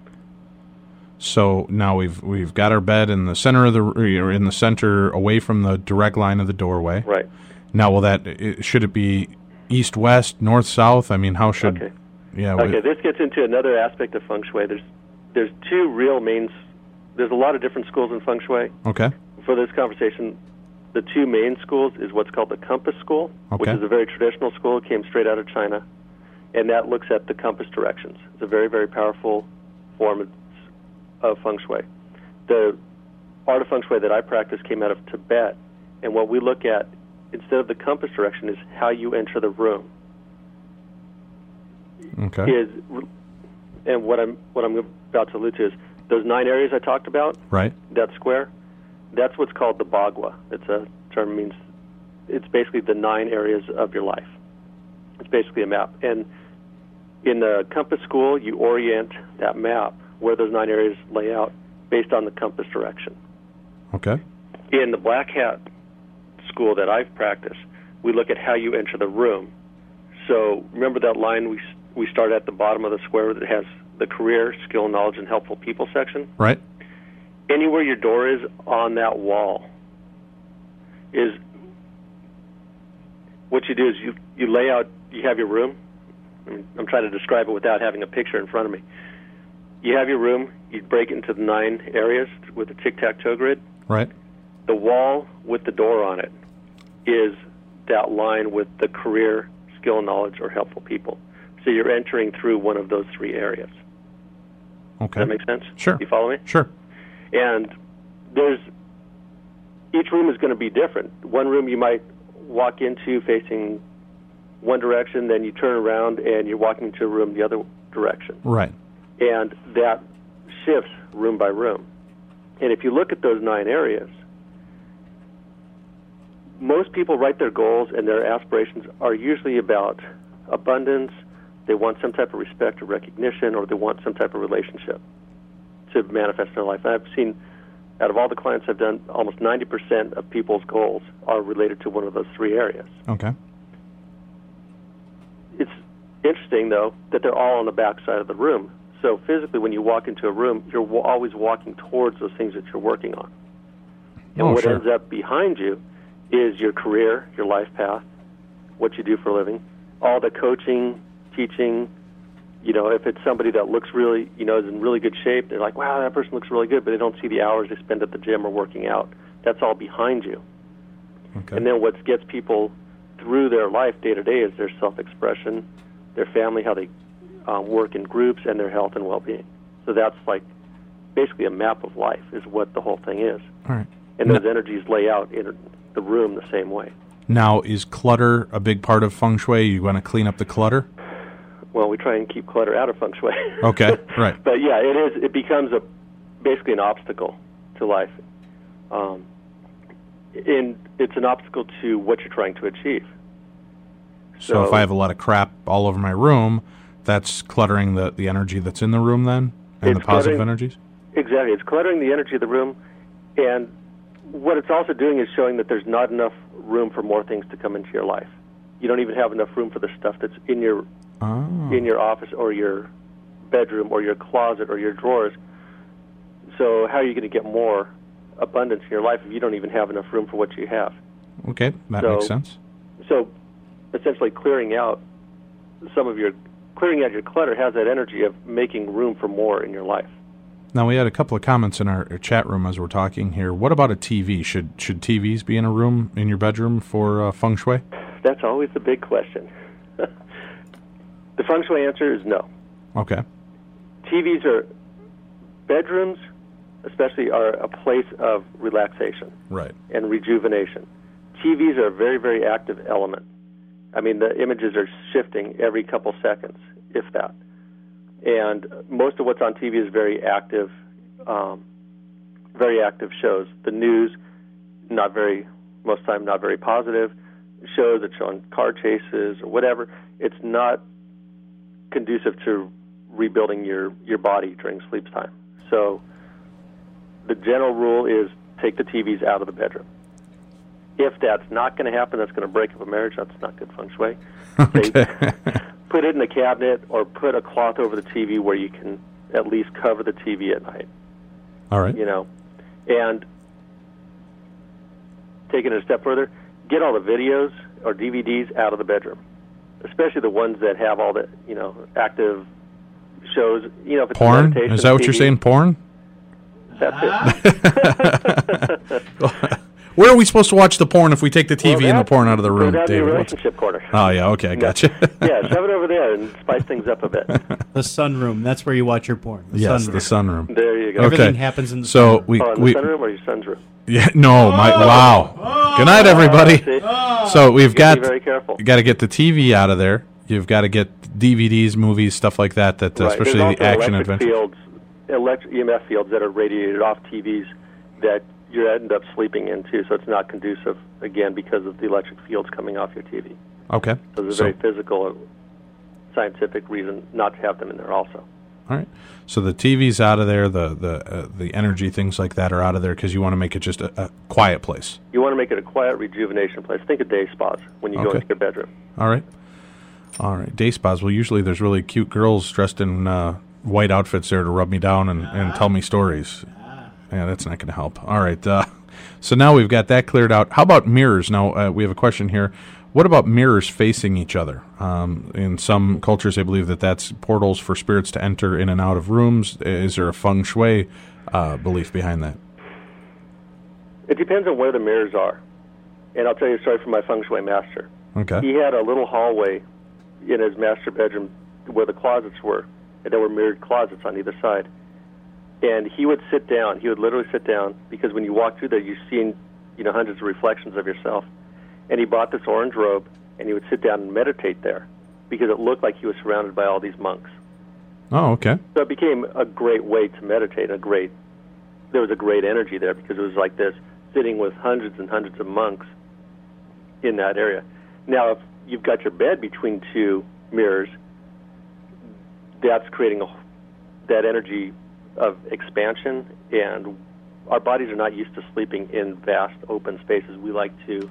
S4: So now we've we've got our bed in the center of the or in the center, away from the direct line of the doorway.
S6: Right.
S4: Now, will that it, should it be east west, north south? I mean, how should?
S6: Okay.
S4: Yeah.
S6: Okay.
S4: we-
S6: This gets into another aspect of feng shui. There's there's two real main. There's a lot of different schools in feng shui.
S4: Okay.
S6: For this conversation, the two main schools is what's called the compass school, which
S4: Okay.
S6: is a very traditional school. It came straight out of China, and that looks at the compass directions. It's a very, very powerful form of, of feng shui. The art of feng shui that I practice came out of Tibet, and what we look at instead of the compass direction is how you enter the room.
S4: Okay.
S6: Is and what I'm what I'm about to allude to is those nine areas I talked about.
S4: Right.
S6: That square, that's what's called the Bagua. It's a term means it's basically the nine areas of your life. It's basically a map. And in the compass school, you orient that map where those nine areas lay out based on the compass direction.
S4: Okay.
S6: In the Black Hat school that I've practiced, we look at how you enter the room. So remember that line we we start at the bottom of the square that has the career, skill, knowledge, and helpful people section?
S4: Right.
S6: Anywhere your door is on that wall is what you do is you, you lay out, you have your room. I mean, I'm trying to describe it without having a picture in front of me. You have your room, you break it into the nine areas with a tic-tac-toe grid.
S4: Right.
S6: The wall with the door on it is that line with the career, skill, knowledge, or helpful people. So you're entering through one of those three areas.
S4: Okay.
S6: Does that make sense?
S4: Sure.
S6: You follow me?
S4: Sure.
S6: And there's each room is going to be different. One room you might walk into facing one direction, then you turn around and you're walking into a room the other direction.
S4: Right.
S6: And that shifts room by room. And if you look at those nine areas, most people write their goals and their aspirations are usually about abundance. They want some type of respect or recognition, or they want some type of relationship to manifest in their life. And I've seen, out of all the clients I've done, almost ninety percent of people's goals are related to one of those three areas.
S4: Okay.
S6: It's interesting, though, that they're all on the back side of the room. So physically, when you walk into a room, you're w- always walking towards those things that you're working on. And
S4: Oh,
S6: what
S4: sure.
S6: ends up behind you is your career, your life path, what you do for a living, all the coaching, teaching. You know, if it's somebody that looks really, you know, is in really good shape, they're like, wow, that person looks really good, but they don't see the hours they spend at the gym or working out. That's all behind you.
S4: Okay.
S6: And then what gets people through their life day to day is their self-expression, their family, how they um, work in groups, and their health and well-being. So that's like basically a map of life is what the whole thing is.
S4: All right.
S6: And those energies lay out in the room the same way.
S4: Now, is clutter a big part of feng shui? You want to clean up the clutter?
S6: Well, we try and keep clutter out of feng shui.
S4: Okay, right.
S6: But yeah, it is. It becomes a basically an obstacle to life. Um, and it's an obstacle to what you're trying to achieve.
S4: So,
S6: So-
S4: if I have a lot of crap all over my room, that's cluttering the, the energy that's in the room then? And
S6: It's
S4: the positive
S6: cluttering-
S4: energies?
S6: Exactly. It's cluttering the energy of the room, and what it's also doing is showing that there's not enough room for more things to come into your life. You don't even have enough room for the stuff that's in your
S4: Oh.
S6: in your office or your bedroom or your closet or your drawers. So how are you going to get more abundance in your life if you don't even have enough room for what you have.
S4: Okay, that
S6: So-
S4: makes sense.
S6: So, essentially, clearing out some of your clearing out your clutter has that energy of making room for more in your life.
S4: Now, we had a couple of comments in our chat room as we're talking here. What about a T V? Should should T Vs be in a room in your bedroom for uh, feng shui?
S6: That's always the big question. The feng shui answer is no.
S4: Okay.
S6: T Vs are bedrooms, especially, are a place of relaxation
S4: Right.
S6: and rejuvenation. T Vs are a very, very active element. I mean, the images are shifting every couple seconds, if that. And most of what's on T V is very active, um, very active shows. The news, not very, most of the time, not very positive. Shows that show on car chases or whatever. It's not conducive to rebuilding your, your body during sleep time. So the general rule is take the T Vs out of the bedroom. If that's not going to happen, that's going to break up a marriage. That's not good feng shui.
S4: Okay.
S6: Put it in a cabinet or put a cloth over the T V where you can at least cover the T V at night.
S4: All right.
S6: You know, and taking it a step further, get all the videos or D V Ds out of the bedroom, especially the ones that have all the, you know, active shows. You know, if it's
S4: Porn?
S6: meditation
S4: Is that what
S6: T V,
S4: you're saying, porn?
S6: That's it.
S4: Where are we supposed to watch the porn if we take the T V
S6: Well,
S4: and the
S6: that-
S4: porn out of the room,
S6: that'd be a
S4: David? What's-
S6: relationship corner.
S4: Oh, yeah, okay, I
S6: No.
S4: gotcha.
S6: Yeah, shove it over there and spice things up a bit.
S5: The sunroom. That's where you watch your porn. The
S4: Yes,
S5: sunroom.
S4: the sunroom.
S6: There you go.
S5: Everything
S4: Okay.
S5: happens in the
S4: So
S5: sunroom.
S4: we
S6: Oh, in
S4: we
S6: the sunroom or your son's room?
S4: yeah no my wow. Good night, everybody.
S6: See?
S4: So we've
S6: You gotta
S4: got
S6: be very careful.
S4: you got to get the T V out of there. You've got to get D V Ds, movies, stuff like that. That uh,
S6: Right.
S4: especially
S6: There's
S4: the
S6: also
S4: action
S6: electric
S4: adventure.
S6: fields, electric E M F fields that are radiated off T Vs that you end up sleeping into, so it's not conducive, again, because of the electric fields coming off your T V.
S4: Okay.
S6: So there's a
S4: So-
S6: very physical, scientific reason not to have them in there also.
S4: All right. So the T V's out of there. The the uh, the energy things like that are out of there because you want to make it just a, a quiet place.
S6: You want to make it a quiet rejuvenation place. Think of day spas when you go
S4: Okay.
S6: into your bedroom.
S4: All right. All right. Day spas. Well, usually there's really cute girls dressed in uh, white outfits there to rub me down and, and tell me stories. Yeah, that's not going to help. All right. Uh, so now we've got that cleared out. How about mirrors? Now, uh, we have a question here. What about mirrors facing each other? Um, in some cultures, they believe that that's portals for spirits to enter in and out of rooms. Is there a feng shui uh, belief behind that?
S6: It depends on where the mirrors are. And I'll tell you a story from my feng shui master.
S4: Okay.
S6: He had a little hallway in his master bedroom where the closets were, and there were mirrored closets on either side. And he would sit down. He would literally sit down because when you walk through there, you've seen, you know, hundreds of reflections of yourself. And he bought this orange robe, and he would sit down and meditate there because it looked like he was surrounded by all these monks.
S4: Oh, okay.
S6: So it became a great way to meditate. A great, there was a great energy there because it was like this, sitting with hundreds and hundreds of monks in that area. Now, if you've got your bed between two mirrors, that's creating a, that energy of expansion, and our bodies are not used to sleeping in vast open spaces. We like to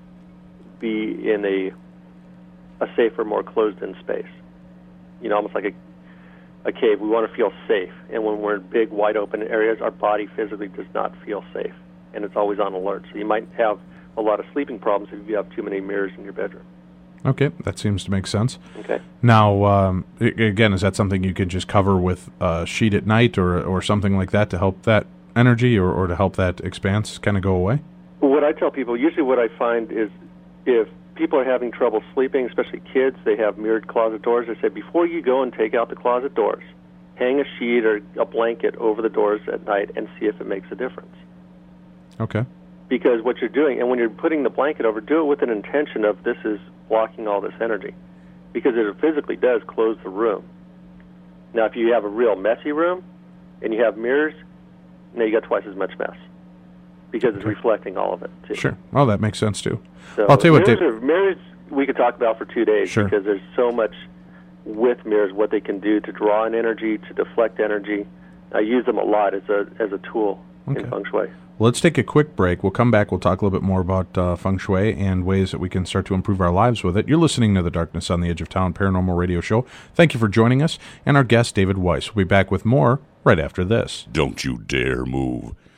S6: be in a a safer, more closed-in space. You know, almost like a, a cave. We want to feel safe, and when we're in big, wide open areas, our body physically does not feel safe, and it's always on alert. So you might have a lot of sleeping problems if you have too many mirrors in your bedroom.
S4: Okay, that seems to make sense.
S6: Okay.
S4: Now, um, I- again, is that something you could just cover with a sheet at night or or something like that to help that energy or, or to help that expanse kind of go away?
S6: What I tell people, usually what I find is if people are having trouble sleeping, especially kids, they have mirrored closet doors. I say before you go and take out the closet doors, hang a sheet or a blanket over the doors at night and see if it makes a difference.
S4: Okay.
S6: Because what you're doing, and when you're putting the blanket over, do it with an intention of this is blocking all this energy. Because it physically does close the room. Now, if you have a real messy room and you have mirrors, now you got twice as much mess. Because it's reflecting all of it, too.
S4: Sure. Oh, that makes sense, too.
S6: So
S4: I'll tell you what,
S6: mirrors,
S4: Dave.
S6: are, mirrors we could talk about for two days
S4: Sure.
S6: because there's so much with mirrors, what they can do to draw in energy, to deflect energy. I use them a lot as a as a tool
S4: Okay.
S6: in feng shui.
S4: Well, let's take a quick break. We'll come back. We'll talk a little bit more about uh, feng shui and ways that we can start to improve our lives with it. You're listening to the Darkness on the Edge of Town Paranormal Radio Show. Thank you for joining us. And our guest, David Weiss, will be back with more right after this.
S3: Don't you dare move.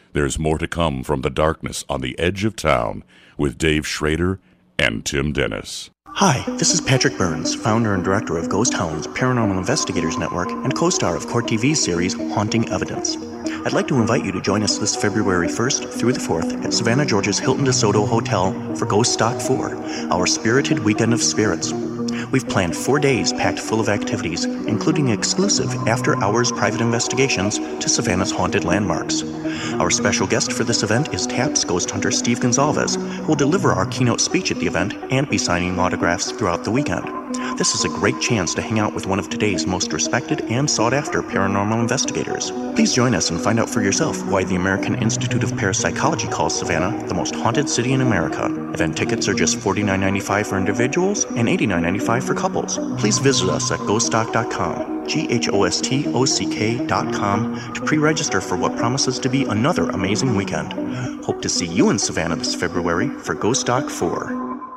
S3: There's more to come from the darkness on the edge of town with Dave Schrader and Tim Dennis.
S11: Hi, this is Patrick Burns, founder and director of Ghost Hounds Paranormal Investigators Network and co-star of Court T V's series Haunting Evidence. I'd like to invite you to join us this February first through the fourth at Savannah, Georgia's Hilton DeSoto Hotel for Ghost Stock four, our spirited weekend of spirits. We've planned four days packed full of activities, including exclusive after-hours private investigations to Savannah's haunted landmarks. Our special guest for this event is TAPS ghost hunter Steve Gonzalez, who will deliver our keynote speech at the event and be signing autographs throughout the weekend. This is a great chance to hang out with one of today's most respected and sought-after paranormal investigators. Please join us and find out for yourself why the American Institute of Parapsychology calls Savannah the most haunted city in America. Event tickets are just forty-nine ninety-five for individuals and eighty-nine ninety-five for couples. Please visit us at ghost stock dot com, G H O S T O C K dot com, to pre-register for what promises to be another amazing weekend. Hope to see you in Savannah this February for Ghost Stock four.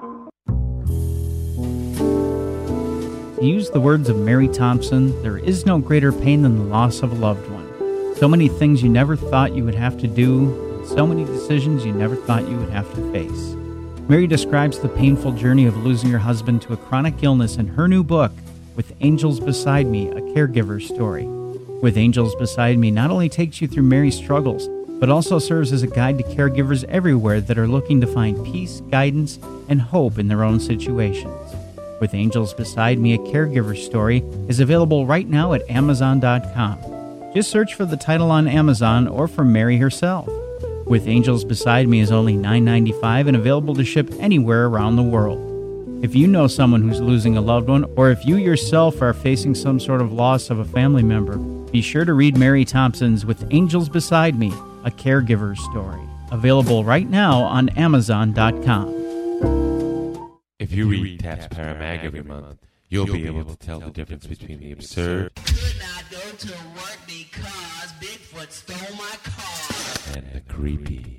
S12: To use the words of Mary Thompson, there is no greater pain than the loss of a loved one. So many things you never thought you would have to do, and so many decisions you never thought you would have to face. Mary describes the painful journey of losing her husband to a chronic illness in her new book, With Angels Beside Me, a Caregiver's Story. With Angels Beside Me not only takes you through Mary's struggles, but also serves as a guide to caregivers everywhere that are looking to find peace, guidance, and hope in their own situations. With Angels Beside Me, a Caregiver's Story is available right now at amazon dot com. Just search for the title on Amazon or for Mary herself. With Angels Beside Me is only nine ninety-five and available to ship anywhere around the world. If you know someone who's losing a loved one, or if you yourself are facing some sort of loss of a family member, be sure to read Mary Thompson's With Angels Beside Me, a Caregiver's Story. Available right now on amazon dot com.
S13: If you read TAPS Paramag every month, you'll be able to tell the difference between the absurd
S14: Could not go to work because Bigfoot stole my car.
S13: and the creepy.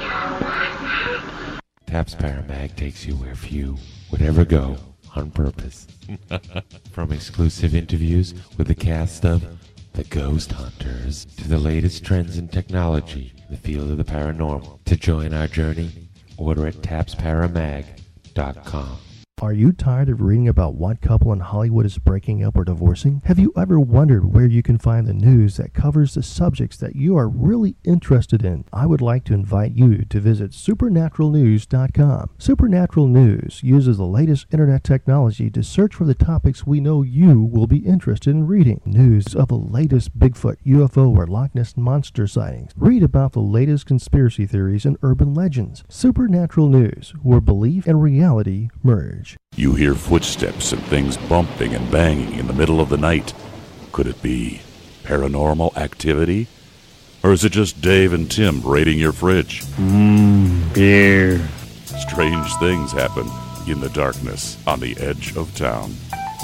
S13: TAPS Paramag takes you where few would ever go on purpose. From exclusive interviews with the cast of The Ghost Hunters to the latest trends in technology in the field of the paranormal. To join our journey, order at taps paramag dot com.
S7: Are you tired of reading about what couple in Hollywood is breaking up or divorcing? Have you ever wondered where you can find the news that covers the subjects that you are really interested in? I would like to invite you to visit supernatural news dot com. Supernatural News uses the latest internet technology to search for the topics we know you will be interested in reading. News of the latest Bigfoot, U F O, or Loch Ness Monster sightings. Read about the latest conspiracy theories and urban legends. Supernatural News, where belief and reality merge.
S3: You hear footsteps and things bumping and banging in the middle of the night. Could it be paranormal activity? Or is it just Dave and Tim raiding your fridge?
S15: Mmm, beer.
S3: Strange things happen in the darkness on the edge of town.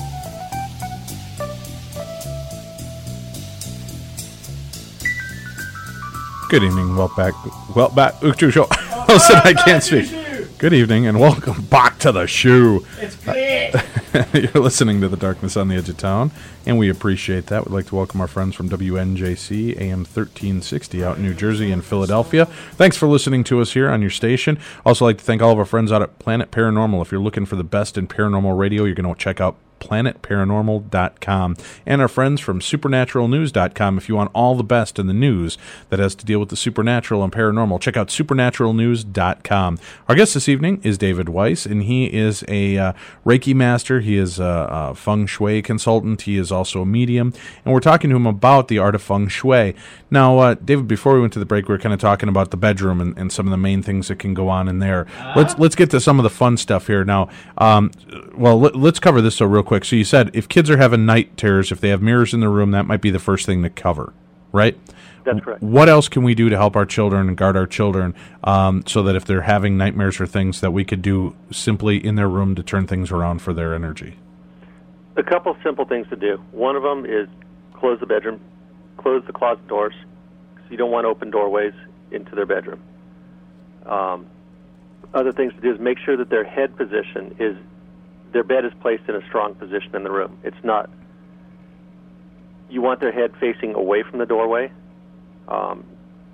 S4: Good evening, well back, well back, Listen, I can't speak. Good evening and welcome back to the show.
S5: It's clear.
S4: You're listening to The Darkness on the Edge of Town, and we appreciate that. We'd like to welcome our friends from W N J C, A M thirteen sixty out in New Jersey and Philadelphia. Thanks for listening to us here on your station. Also like to thank all of our friends out at Planet Paranormal. If you're looking for the best in paranormal radio, you're going to check out planet paranormal dot com, and our friends from supernatural news dot com. If you want all the best in the news that has to deal with the supernatural and paranormal, check out supernatural news dot com. Our guest this evening is David Weiss, and he is a uh, Reiki master. He is a, a feng shui consultant. He is also a medium, and we're talking to him about the art of feng shui. Now, uh, David, before we went to the break, we were kind of talking about the bedroom and, and some of the main things that can go on in there. Uh-huh. Let's let's get to some of the fun stuff here now. Um, well, let, let's cover this so real quick. So you said if kids are having night terrors, if they have mirrors in the room, that might be the first thing to cover, right?
S6: That's correct.
S4: What else can we do to help our children and guard our children um, so that if they're having nightmares or things that we could do simply in their room to turn things around for their energy?
S6: A couple simple things to do. One of them is close the bedroom, close the closet doors, because you don't want open doorways into their bedroom. Um, other things to do is make sure that their head position is, their bed is placed in a strong position in the room. It's not, you want their head facing away from the doorway. Um,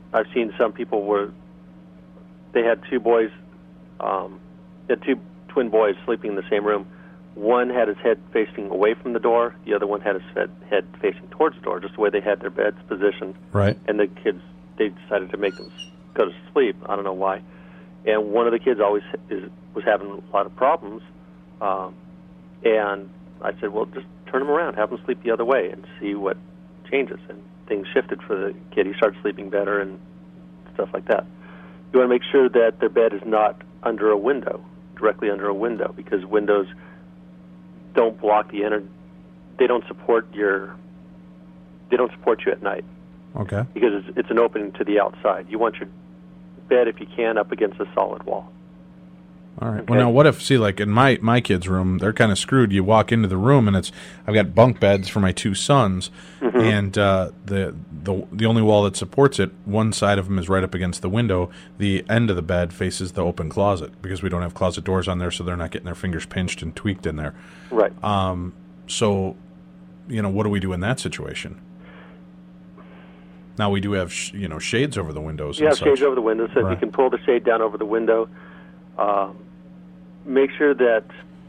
S6: I've seen some people where they had two boys, um, they had two twin boys sleeping in the same room. One had his head facing away from the door. The other one had his head, head facing towards the door, just the way they had their beds positioned.
S4: Right.
S6: And the kids, they decided to make them go to sleep. I don't know why. And one of the kids always is, was having a lot of problems. Um, and I said, well, just turn him around, have him sleep the other way, and see what changes. And things shifted for the kid. He started sleeping better and stuff like that. You want to make sure that their bed is not under a window, directly under a window, because windows don't block the energy. They don't support your. They don't support you at night.
S4: Okay.
S6: Because it's, it's an opening to the outside. You want your bed, if you can, up against a solid wall.
S4: All right.
S6: Okay.
S4: Well, now what if, see, like in my, my kids' room, they're kind of screwed. You walk into the room and it's, I've got bunk beds for my two sons,
S6: Mm-hmm.
S4: and uh, the the the only wall that supports it, one side of them is right up against the window. The end of the bed faces the open closet because we don't have closet doors on there, so they're not getting their fingers pinched and tweaked in there.
S6: Right.
S4: Um. So, you know, what do we do in that situation? Now we do have sh- you know shades over the windows.
S6: You
S4: and
S6: have
S4: such.
S6: shades over the window, so if
S4: Right.
S6: you can pull the shade down over the window, um, make sure that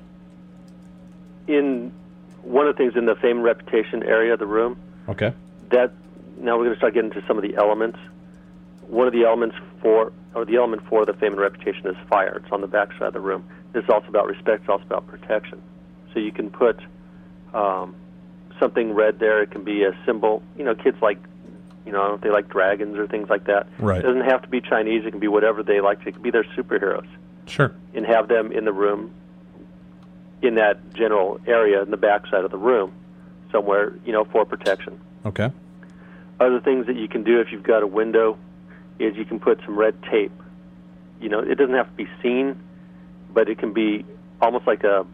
S6: in one of the things in the fame and reputation area of the room,
S4: Okay.
S6: that now we're going to start getting into some of the elements. One of the elements for, or the element for the fame and reputation is fire. It's on the back side of the room. It's also about respect. It's also about protection. So you can put um, something red there. It can be a symbol. You know, kids like, you know, I don't know if they like dragons or things like that.
S4: Right.
S6: It doesn't have to be Chinese. It can be whatever they like. It can be their superheroes.
S4: Sure.
S6: And have them in the room, in that general area in the back side of the room, somewhere, you know, for protection.
S4: Okay.
S6: Other things that you can do if you've got a window is you can put some red tape. You know, it doesn't have to be seen, but it can be almost like a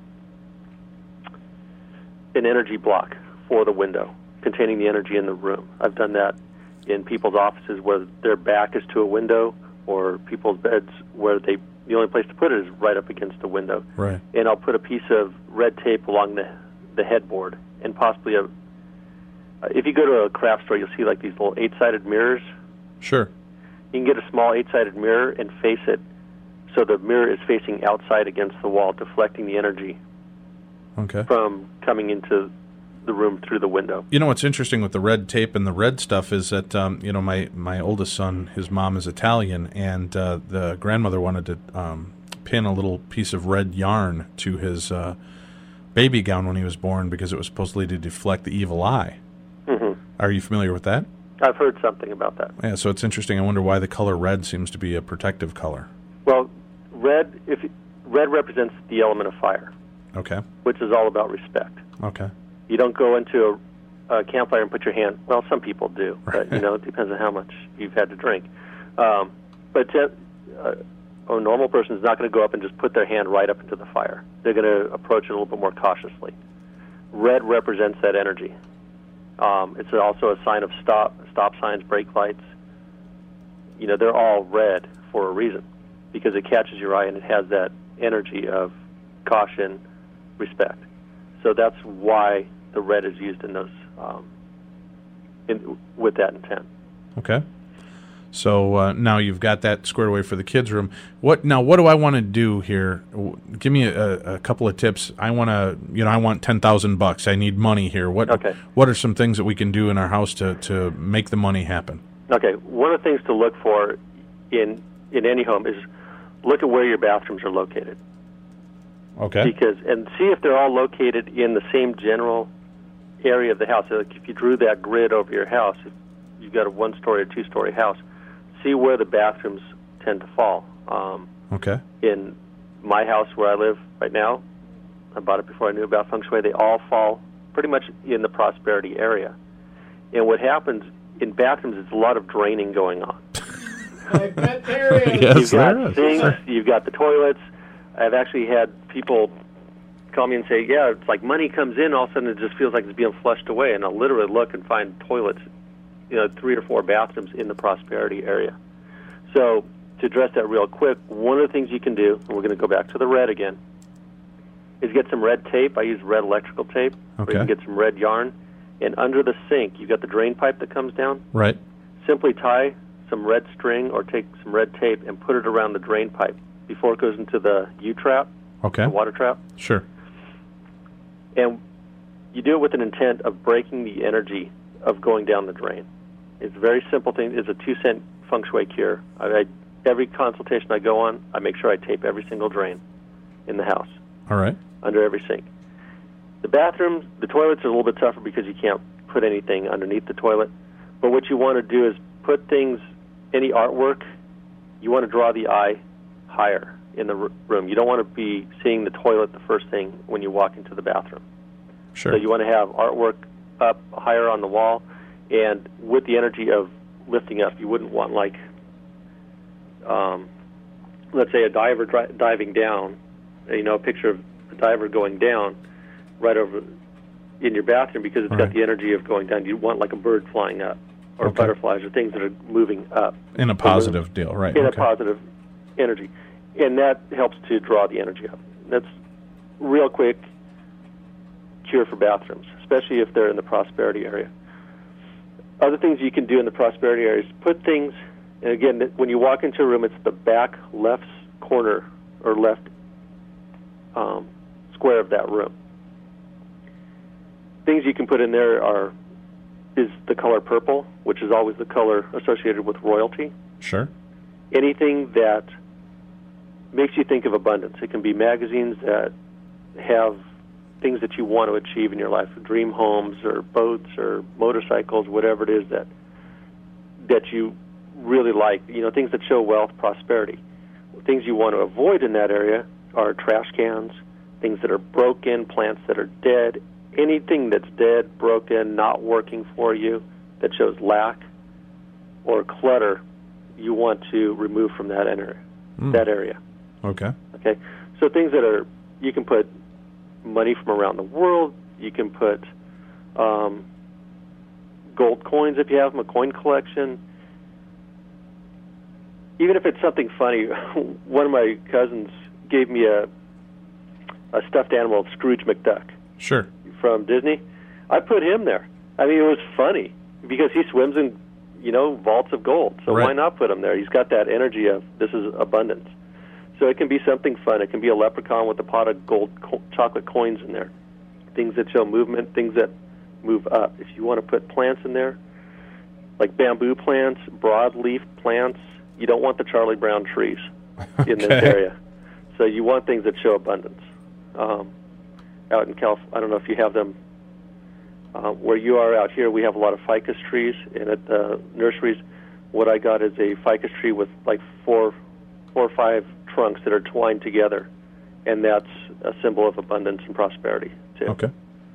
S6: an energy block for the window, containing the energy in the room. I've done that in people's offices where their back is to a window, or people's beds where they the only place to put it is right up against the window.
S4: Right.
S6: And I'll put a piece of red tape along the the headboard, and possibly a. If you go to a craft store, you'll see like these little eight-sided mirrors.
S4: Sure.
S6: You can get a small eight-sided mirror and face it so the mirror is facing outside against the wall, deflecting the energy
S4: Okay.
S6: from coming into the room through the window.
S4: You know what's interesting with the red tape and the red stuff is that um, you know my, my oldest son, his mom is Italian, and uh, the grandmother wanted to um, pin a little piece of red yarn to his uh, baby gown when he was born because it was supposedly to deflect the evil eye.
S6: Mm-hmm.
S4: Are you familiar with that?
S6: I've heard something about that.
S4: Yeah, so it's interesting. I wonder why the color red seems to be a protective color.
S6: Well, red if red represents the element of fire,
S4: Okay.
S6: which is all about respect.
S4: Okay.
S6: You don't go into a, a campfire and put your hand. Well, some people do, but you know it depends on how much you've had to drink. Um, but to, uh, a normal person is not going to go up and just put their hand right up into the fire. They're going to approach it a little bit more cautiously. Red represents that energy. Um, it's also a sign of stop, stop signs, brake lights. You know, they're all red for a reason, because it catches your eye and it has that energy of caution, respect. So that's why the red is used in those, um, in, with that intent.
S4: Okay. So uh, now you've got that squared away for the kids' room. What now? What do I want to do here? W- Give me a, a couple of tips. I want to, you know, I want ten thousand bucks. I need money here. What?
S6: Okay.
S4: What are some things that we can do in our house to, to make the money happen?
S6: Okay, one of the things to look for in in any home is look at where your bathrooms are located.
S4: Okay.
S6: Because and see if they're all located in the same general area of the house. So like if you drew that grid over your house, if you've got a one-story or two-story house, see where the bathrooms tend to fall. Um,
S4: Okay.
S6: in my house where I live right now, I bought it before I knew about feng shui, they all fall pretty much in the prosperity area. And what happens in bathrooms is a lot of draining going on.
S5: I bet there is.
S4: Yes,
S6: you've got
S4: there is.
S6: sinks, you've got the toilets. I've actually had people call me and say, yeah, it's like money comes in, all of a sudden it just feels like it's being flushed away. And I'll literally look and find toilets, you know, three or four bathrooms in the prosperity area. So to address that real quick, one of the things you can do, and we're going to go back to the red again, is get some red tape. I use red electrical tape. Or
S4: Okay.
S6: you can get some red yarn. And under the sink, you've got the drain pipe that comes down.
S4: Right.
S6: Simply tie some red string or take some red tape and put it around the drain pipe before it goes into the U-trap,
S4: Okay.
S6: the water trap.
S4: Sure.
S6: And you do it with an intent of breaking the energy of going down the drain. It's a very simple thing. It's a two-cent feng shui cure. I, I, every consultation I go on, I make sure I tape every single drain in the house,
S4: All right.
S6: under every sink. The bathrooms, the toilets are a little bit tougher because you can't put anything underneath the toilet. But what you want to do is put things, any artwork, you want to draw the eye higher in the r- room. You don't want to be seeing the toilet the first thing when you walk into the bathroom.
S4: Sure.
S6: So you want to have artwork up higher on the wall, and with the energy of lifting up, you wouldn't want, like, um, let's say a diver dri- diving down, you know, a picture of a diver going down right over in your bathroom because it's
S4: Right.
S6: got the energy of going down. You want like a bird flying up or
S4: Okay.
S6: butterflies or things that are moving up.
S4: In a positive deal, right?
S6: In
S4: okay.
S6: a positive energy. And that helps to draw the energy up. That's real quick cure for bathrooms, especially if they're in the prosperity area. Other things you can do in the prosperity area is put things, and again, when you walk into a room, it's the back left corner or left um, square of that room. Things you can put in there are is the color purple, which is always the color associated with royalty.
S4: Sure.
S6: Anything that makes you think of abundance. It can be magazines that have things that you want to achieve in your life, dream homes or boats or motorcycles, whatever it is that that you really like, you know, things that show wealth, prosperity. Things you want to avoid in that area are trash cans, things that are broken, plants that are dead, anything that's dead, broken, not working for you, that shows lack or clutter, you want to remove from that area.
S4: Mm.
S6: That area.
S4: Okay.
S6: Okay, so things that are, you can put money from around the world. You can put um, gold coins if you have them, a coin collection. Even if it's something funny, one of my cousins gave me a a stuffed animal of Scrooge McDuck.
S4: Sure.
S6: From Disney. I put him there. I mean, it was funny because he swims in, you know, vaults of gold. So
S4: Right.
S6: why not put him there? He's got that energy of this is abundance. So it can be something fun. It can be a leprechaun with a pot of gold co- chocolate coins in there. Things that show movement, things that move up. If you want to put plants in there, like bamboo plants, broadleaf plants, you don't want the Charlie Brown trees in this
S4: Okay.
S6: area. So you want things that show abundance. Um, out in California, I don't know if you have them uh, where you are. Out here, we have a lot of ficus trees, and at the nurseries, what I got is a ficus tree with like four, four or five trunks that are twined together, and that's a symbol of abundance and prosperity too.
S4: Okay.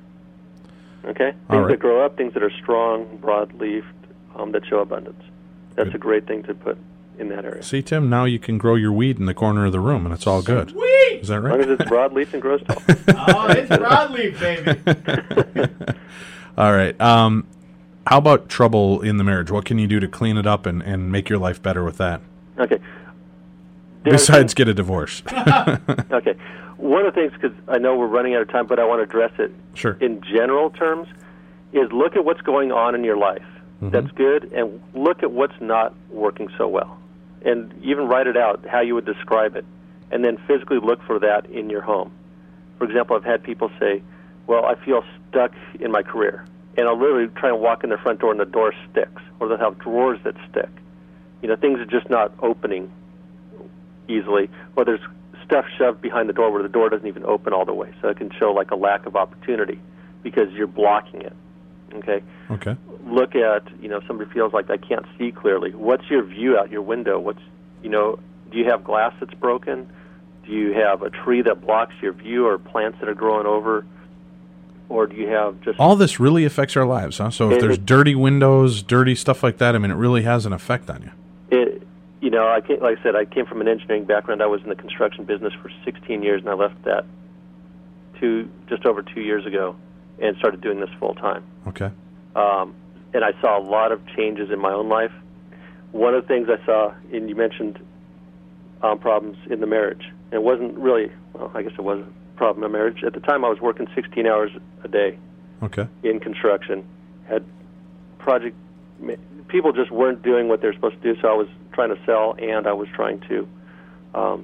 S6: Okay.
S4: All
S6: Things
S4: right.
S6: that grow up, things that are strong, broadleaf, um, that show abundance. That's
S4: Good.
S6: a great thing to put in that area.
S4: See, Tim, now you can grow your weed in the corner of the room, and it's all good.
S5: Sweet!
S4: Is that
S6: As
S4: right?
S6: long as it's broadleaf and grows tall.
S5: Oh, it's broadleaf, baby.
S4: All right. Um, how about trouble in the marriage? What can you do to clean it up and, and make your life better with that?
S6: Okay. The other
S4: Besides
S6: thing-
S4: get a divorce.
S6: Okay. One of the things, because I know we're running out of time, but I want to address it
S4: Sure.
S6: in general terms, is look at what's going on in your life
S4: Mhm.
S6: that's good, and look at what's not working so well. And even write it out, how you would describe it, and then physically look for that in your home. For example, I've had people say, well, I feel stuck in my career. And I'll literally try and walk in their front door and the door sticks, or they'll have drawers that stick. You know, things are just not opening easily, or there's stuff shoved behind the door where the door doesn't even open all the way. So it can show like a lack of opportunity because you're blocking it. Okay?
S4: Okay.
S6: Look at, you know, somebody feels like I can't see clearly. What's your view out your window? What's, you know, do you have glass that's broken? Do you have a tree that blocks your view or plants that are growing over? Or do you have just...
S4: All this really affects our lives, huh? So if
S6: It-
S4: there's
S6: it-
S4: dirty windows, dirty stuff like that, I mean, it really has an effect on you.
S6: It, you know, I came, like I said, I came from an engineering background. I was in the construction business for sixteen years, and I left that two just over two years ago and started doing this full time.
S4: Okay.
S6: Um, and I saw a lot of changes in my own life. One of the things I saw, and you mentioned um, problems in the marriage. It wasn't really, well, I guess it was a problem in marriage. At the time, I was working sixteen hours a day
S4: Okay.
S6: in construction, had project ma- people just weren't doing what they're supposed to do, so I was trying to sell, and I was trying to um,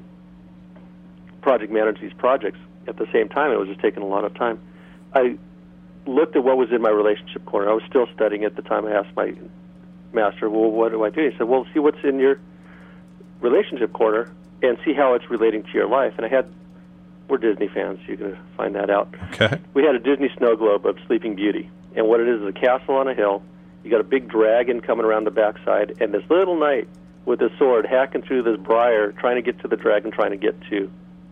S6: project manage these projects at the same time. It was just taking a lot of time. I looked at what was in my relationship corner. I was still studying at the time. I asked my master, well, what do I do? He said, well, see what's in your relationship corner and see how it's relating to your life. And I had, we're Disney fans, you can find that out.
S4: Okay.
S6: We had a Disney snow globe of Sleeping Beauty. And what it is is a castle on a hill. You got a big dragon coming around the backside, and this little knight with a sword hacking through this briar, trying to get to the dragon, trying to get to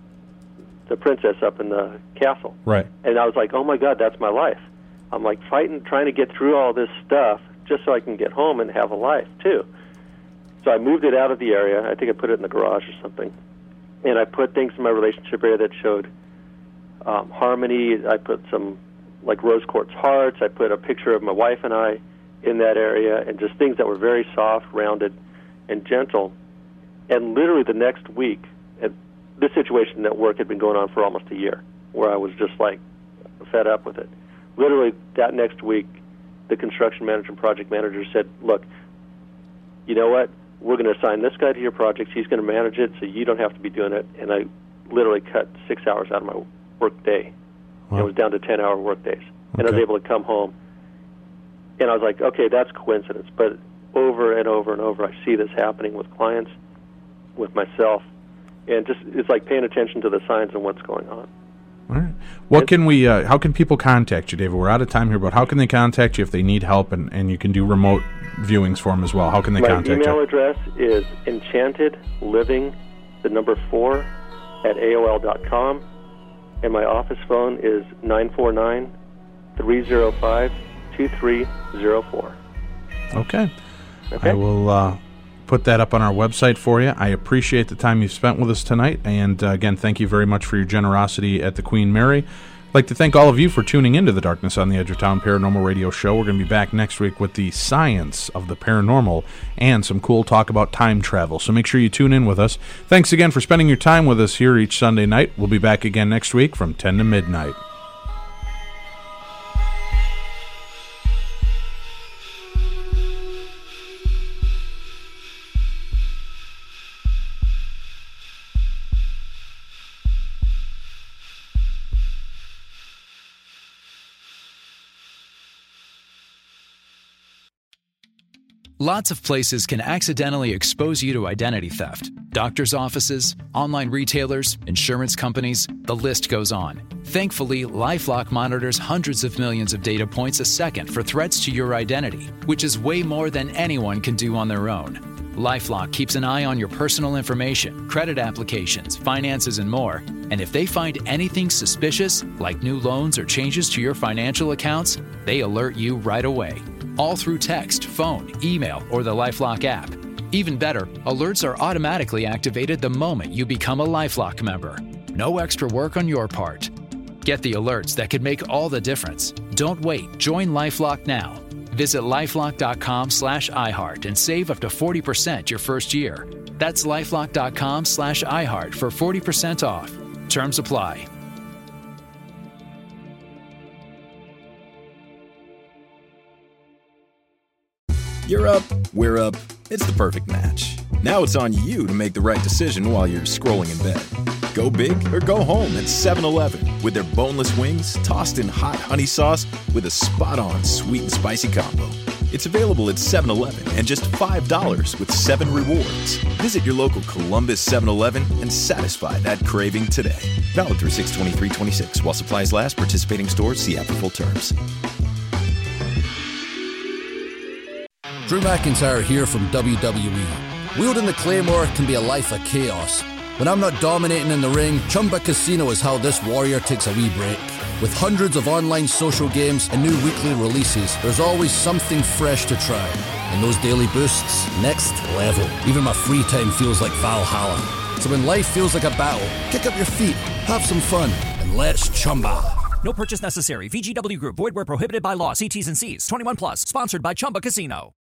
S6: the princess up in the castle.
S4: Right.
S6: And I was like, oh my God, that's my life. I'm like fighting, trying to get through all this stuff just so I can get home and have a life too. So I moved it out of the area. I think I put it in the garage or something. And I put things in my relationship area that showed um, harmony. I put some like rose quartz hearts. I put a picture of my wife and I in that area, and just things that were very soft, rounded, and gentle. And literally the next week, and this situation at work had been going on for almost a year, where I was just like fed up with it. Literally that next week, the construction manager and project manager said, look, you know what? We're going to assign this guy to your projects. He's going to manage it, so you don't have to be doing it. And I literally cut six hours out of my work day. Wow. It was down to ten-hour work days. And okay. I was able to come home. And I was like, okay, that's coincidence. But over and over and over, I see this happening with clients, with myself. And just it's like paying attention to the signs and what's going on.
S4: All right. What can we, uh, how can people contact you, David? We're out of time here, but how can they contact you if they need help, and, and you can do remote viewings for them as well? How can they
S6: My
S4: contact you?
S6: My email address is enchantedliving, the number four, at A O L dot com. And my office phone is nine four nine, three zero five, two three zero four.
S4: Okay.
S6: Okay.
S4: I will uh, put that up on our website for you. I appreciate the time you've spent with us tonight. And uh, again, thank you very much for your generosity at the Queen Mary. I'd like to thank all of you for tuning into the Darkness on the Edge of Town Paranormal Radio Show. We're going to be back next week with the science of the paranormal and some cool talk about time travel. So make sure you tune in with us. Thanks again for spending your time with us here each Sunday night. We'll be back again next week from ten to midnight.
S16: Lots of places can accidentally expose you to identity theft. Doctors' offices, online retailers, insurance companies, the list goes on. Thankfully, LifeLock monitors hundreds of millions of data points a second for threats to your identity, which is way more than anyone can do on their own. LifeLock keeps an eye on your personal information, credit applications, finances, and more. And if they find anything suspicious, like new loans or changes to your financial accounts, they alert you right away. All through text, phone, email, or the LifeLock app. Even better, alerts are automatically activated the moment you become a LifeLock member. No extra work on your part. Get the alerts that could make all the difference. Don't wait. Join LifeLock now. Visit lifelock.com slash iHeart and save up to forty percent your first year. That's lifelock.com slash iHeart for forty percent off. Terms apply.
S17: You're up, we're up, it's the perfect match. Now it's on you to make the right decision while you're scrolling in bed. Go big or go home at seven eleven with their boneless wings tossed in hot honey sauce with a spot-on sweet and spicy combo. It's available at seven eleven and just five dollars with seven rewards. Visit your local Columbus seven eleven and satisfy that craving today. Valid through six twenty-three twenty-six while supplies last. Participating stores, see app for full terms.
S18: Drew McIntyre here from W W E. Wielding the Claymore can be a life of chaos. When I'm not dominating in the ring, Chumba Casino is how this warrior takes a wee break. With hundreds of online social games and new weekly releases, there's always something fresh to try. And those daily boosts, next level. Even my free time feels like Valhalla. So when life feels like a battle, kick up your feet, have some fun, and let's Chumba.
S19: No purchase necessary. V G W Group. Void where prohibited by law. See T's and C's. twenty-one plus. Sponsored by Chumba Casino.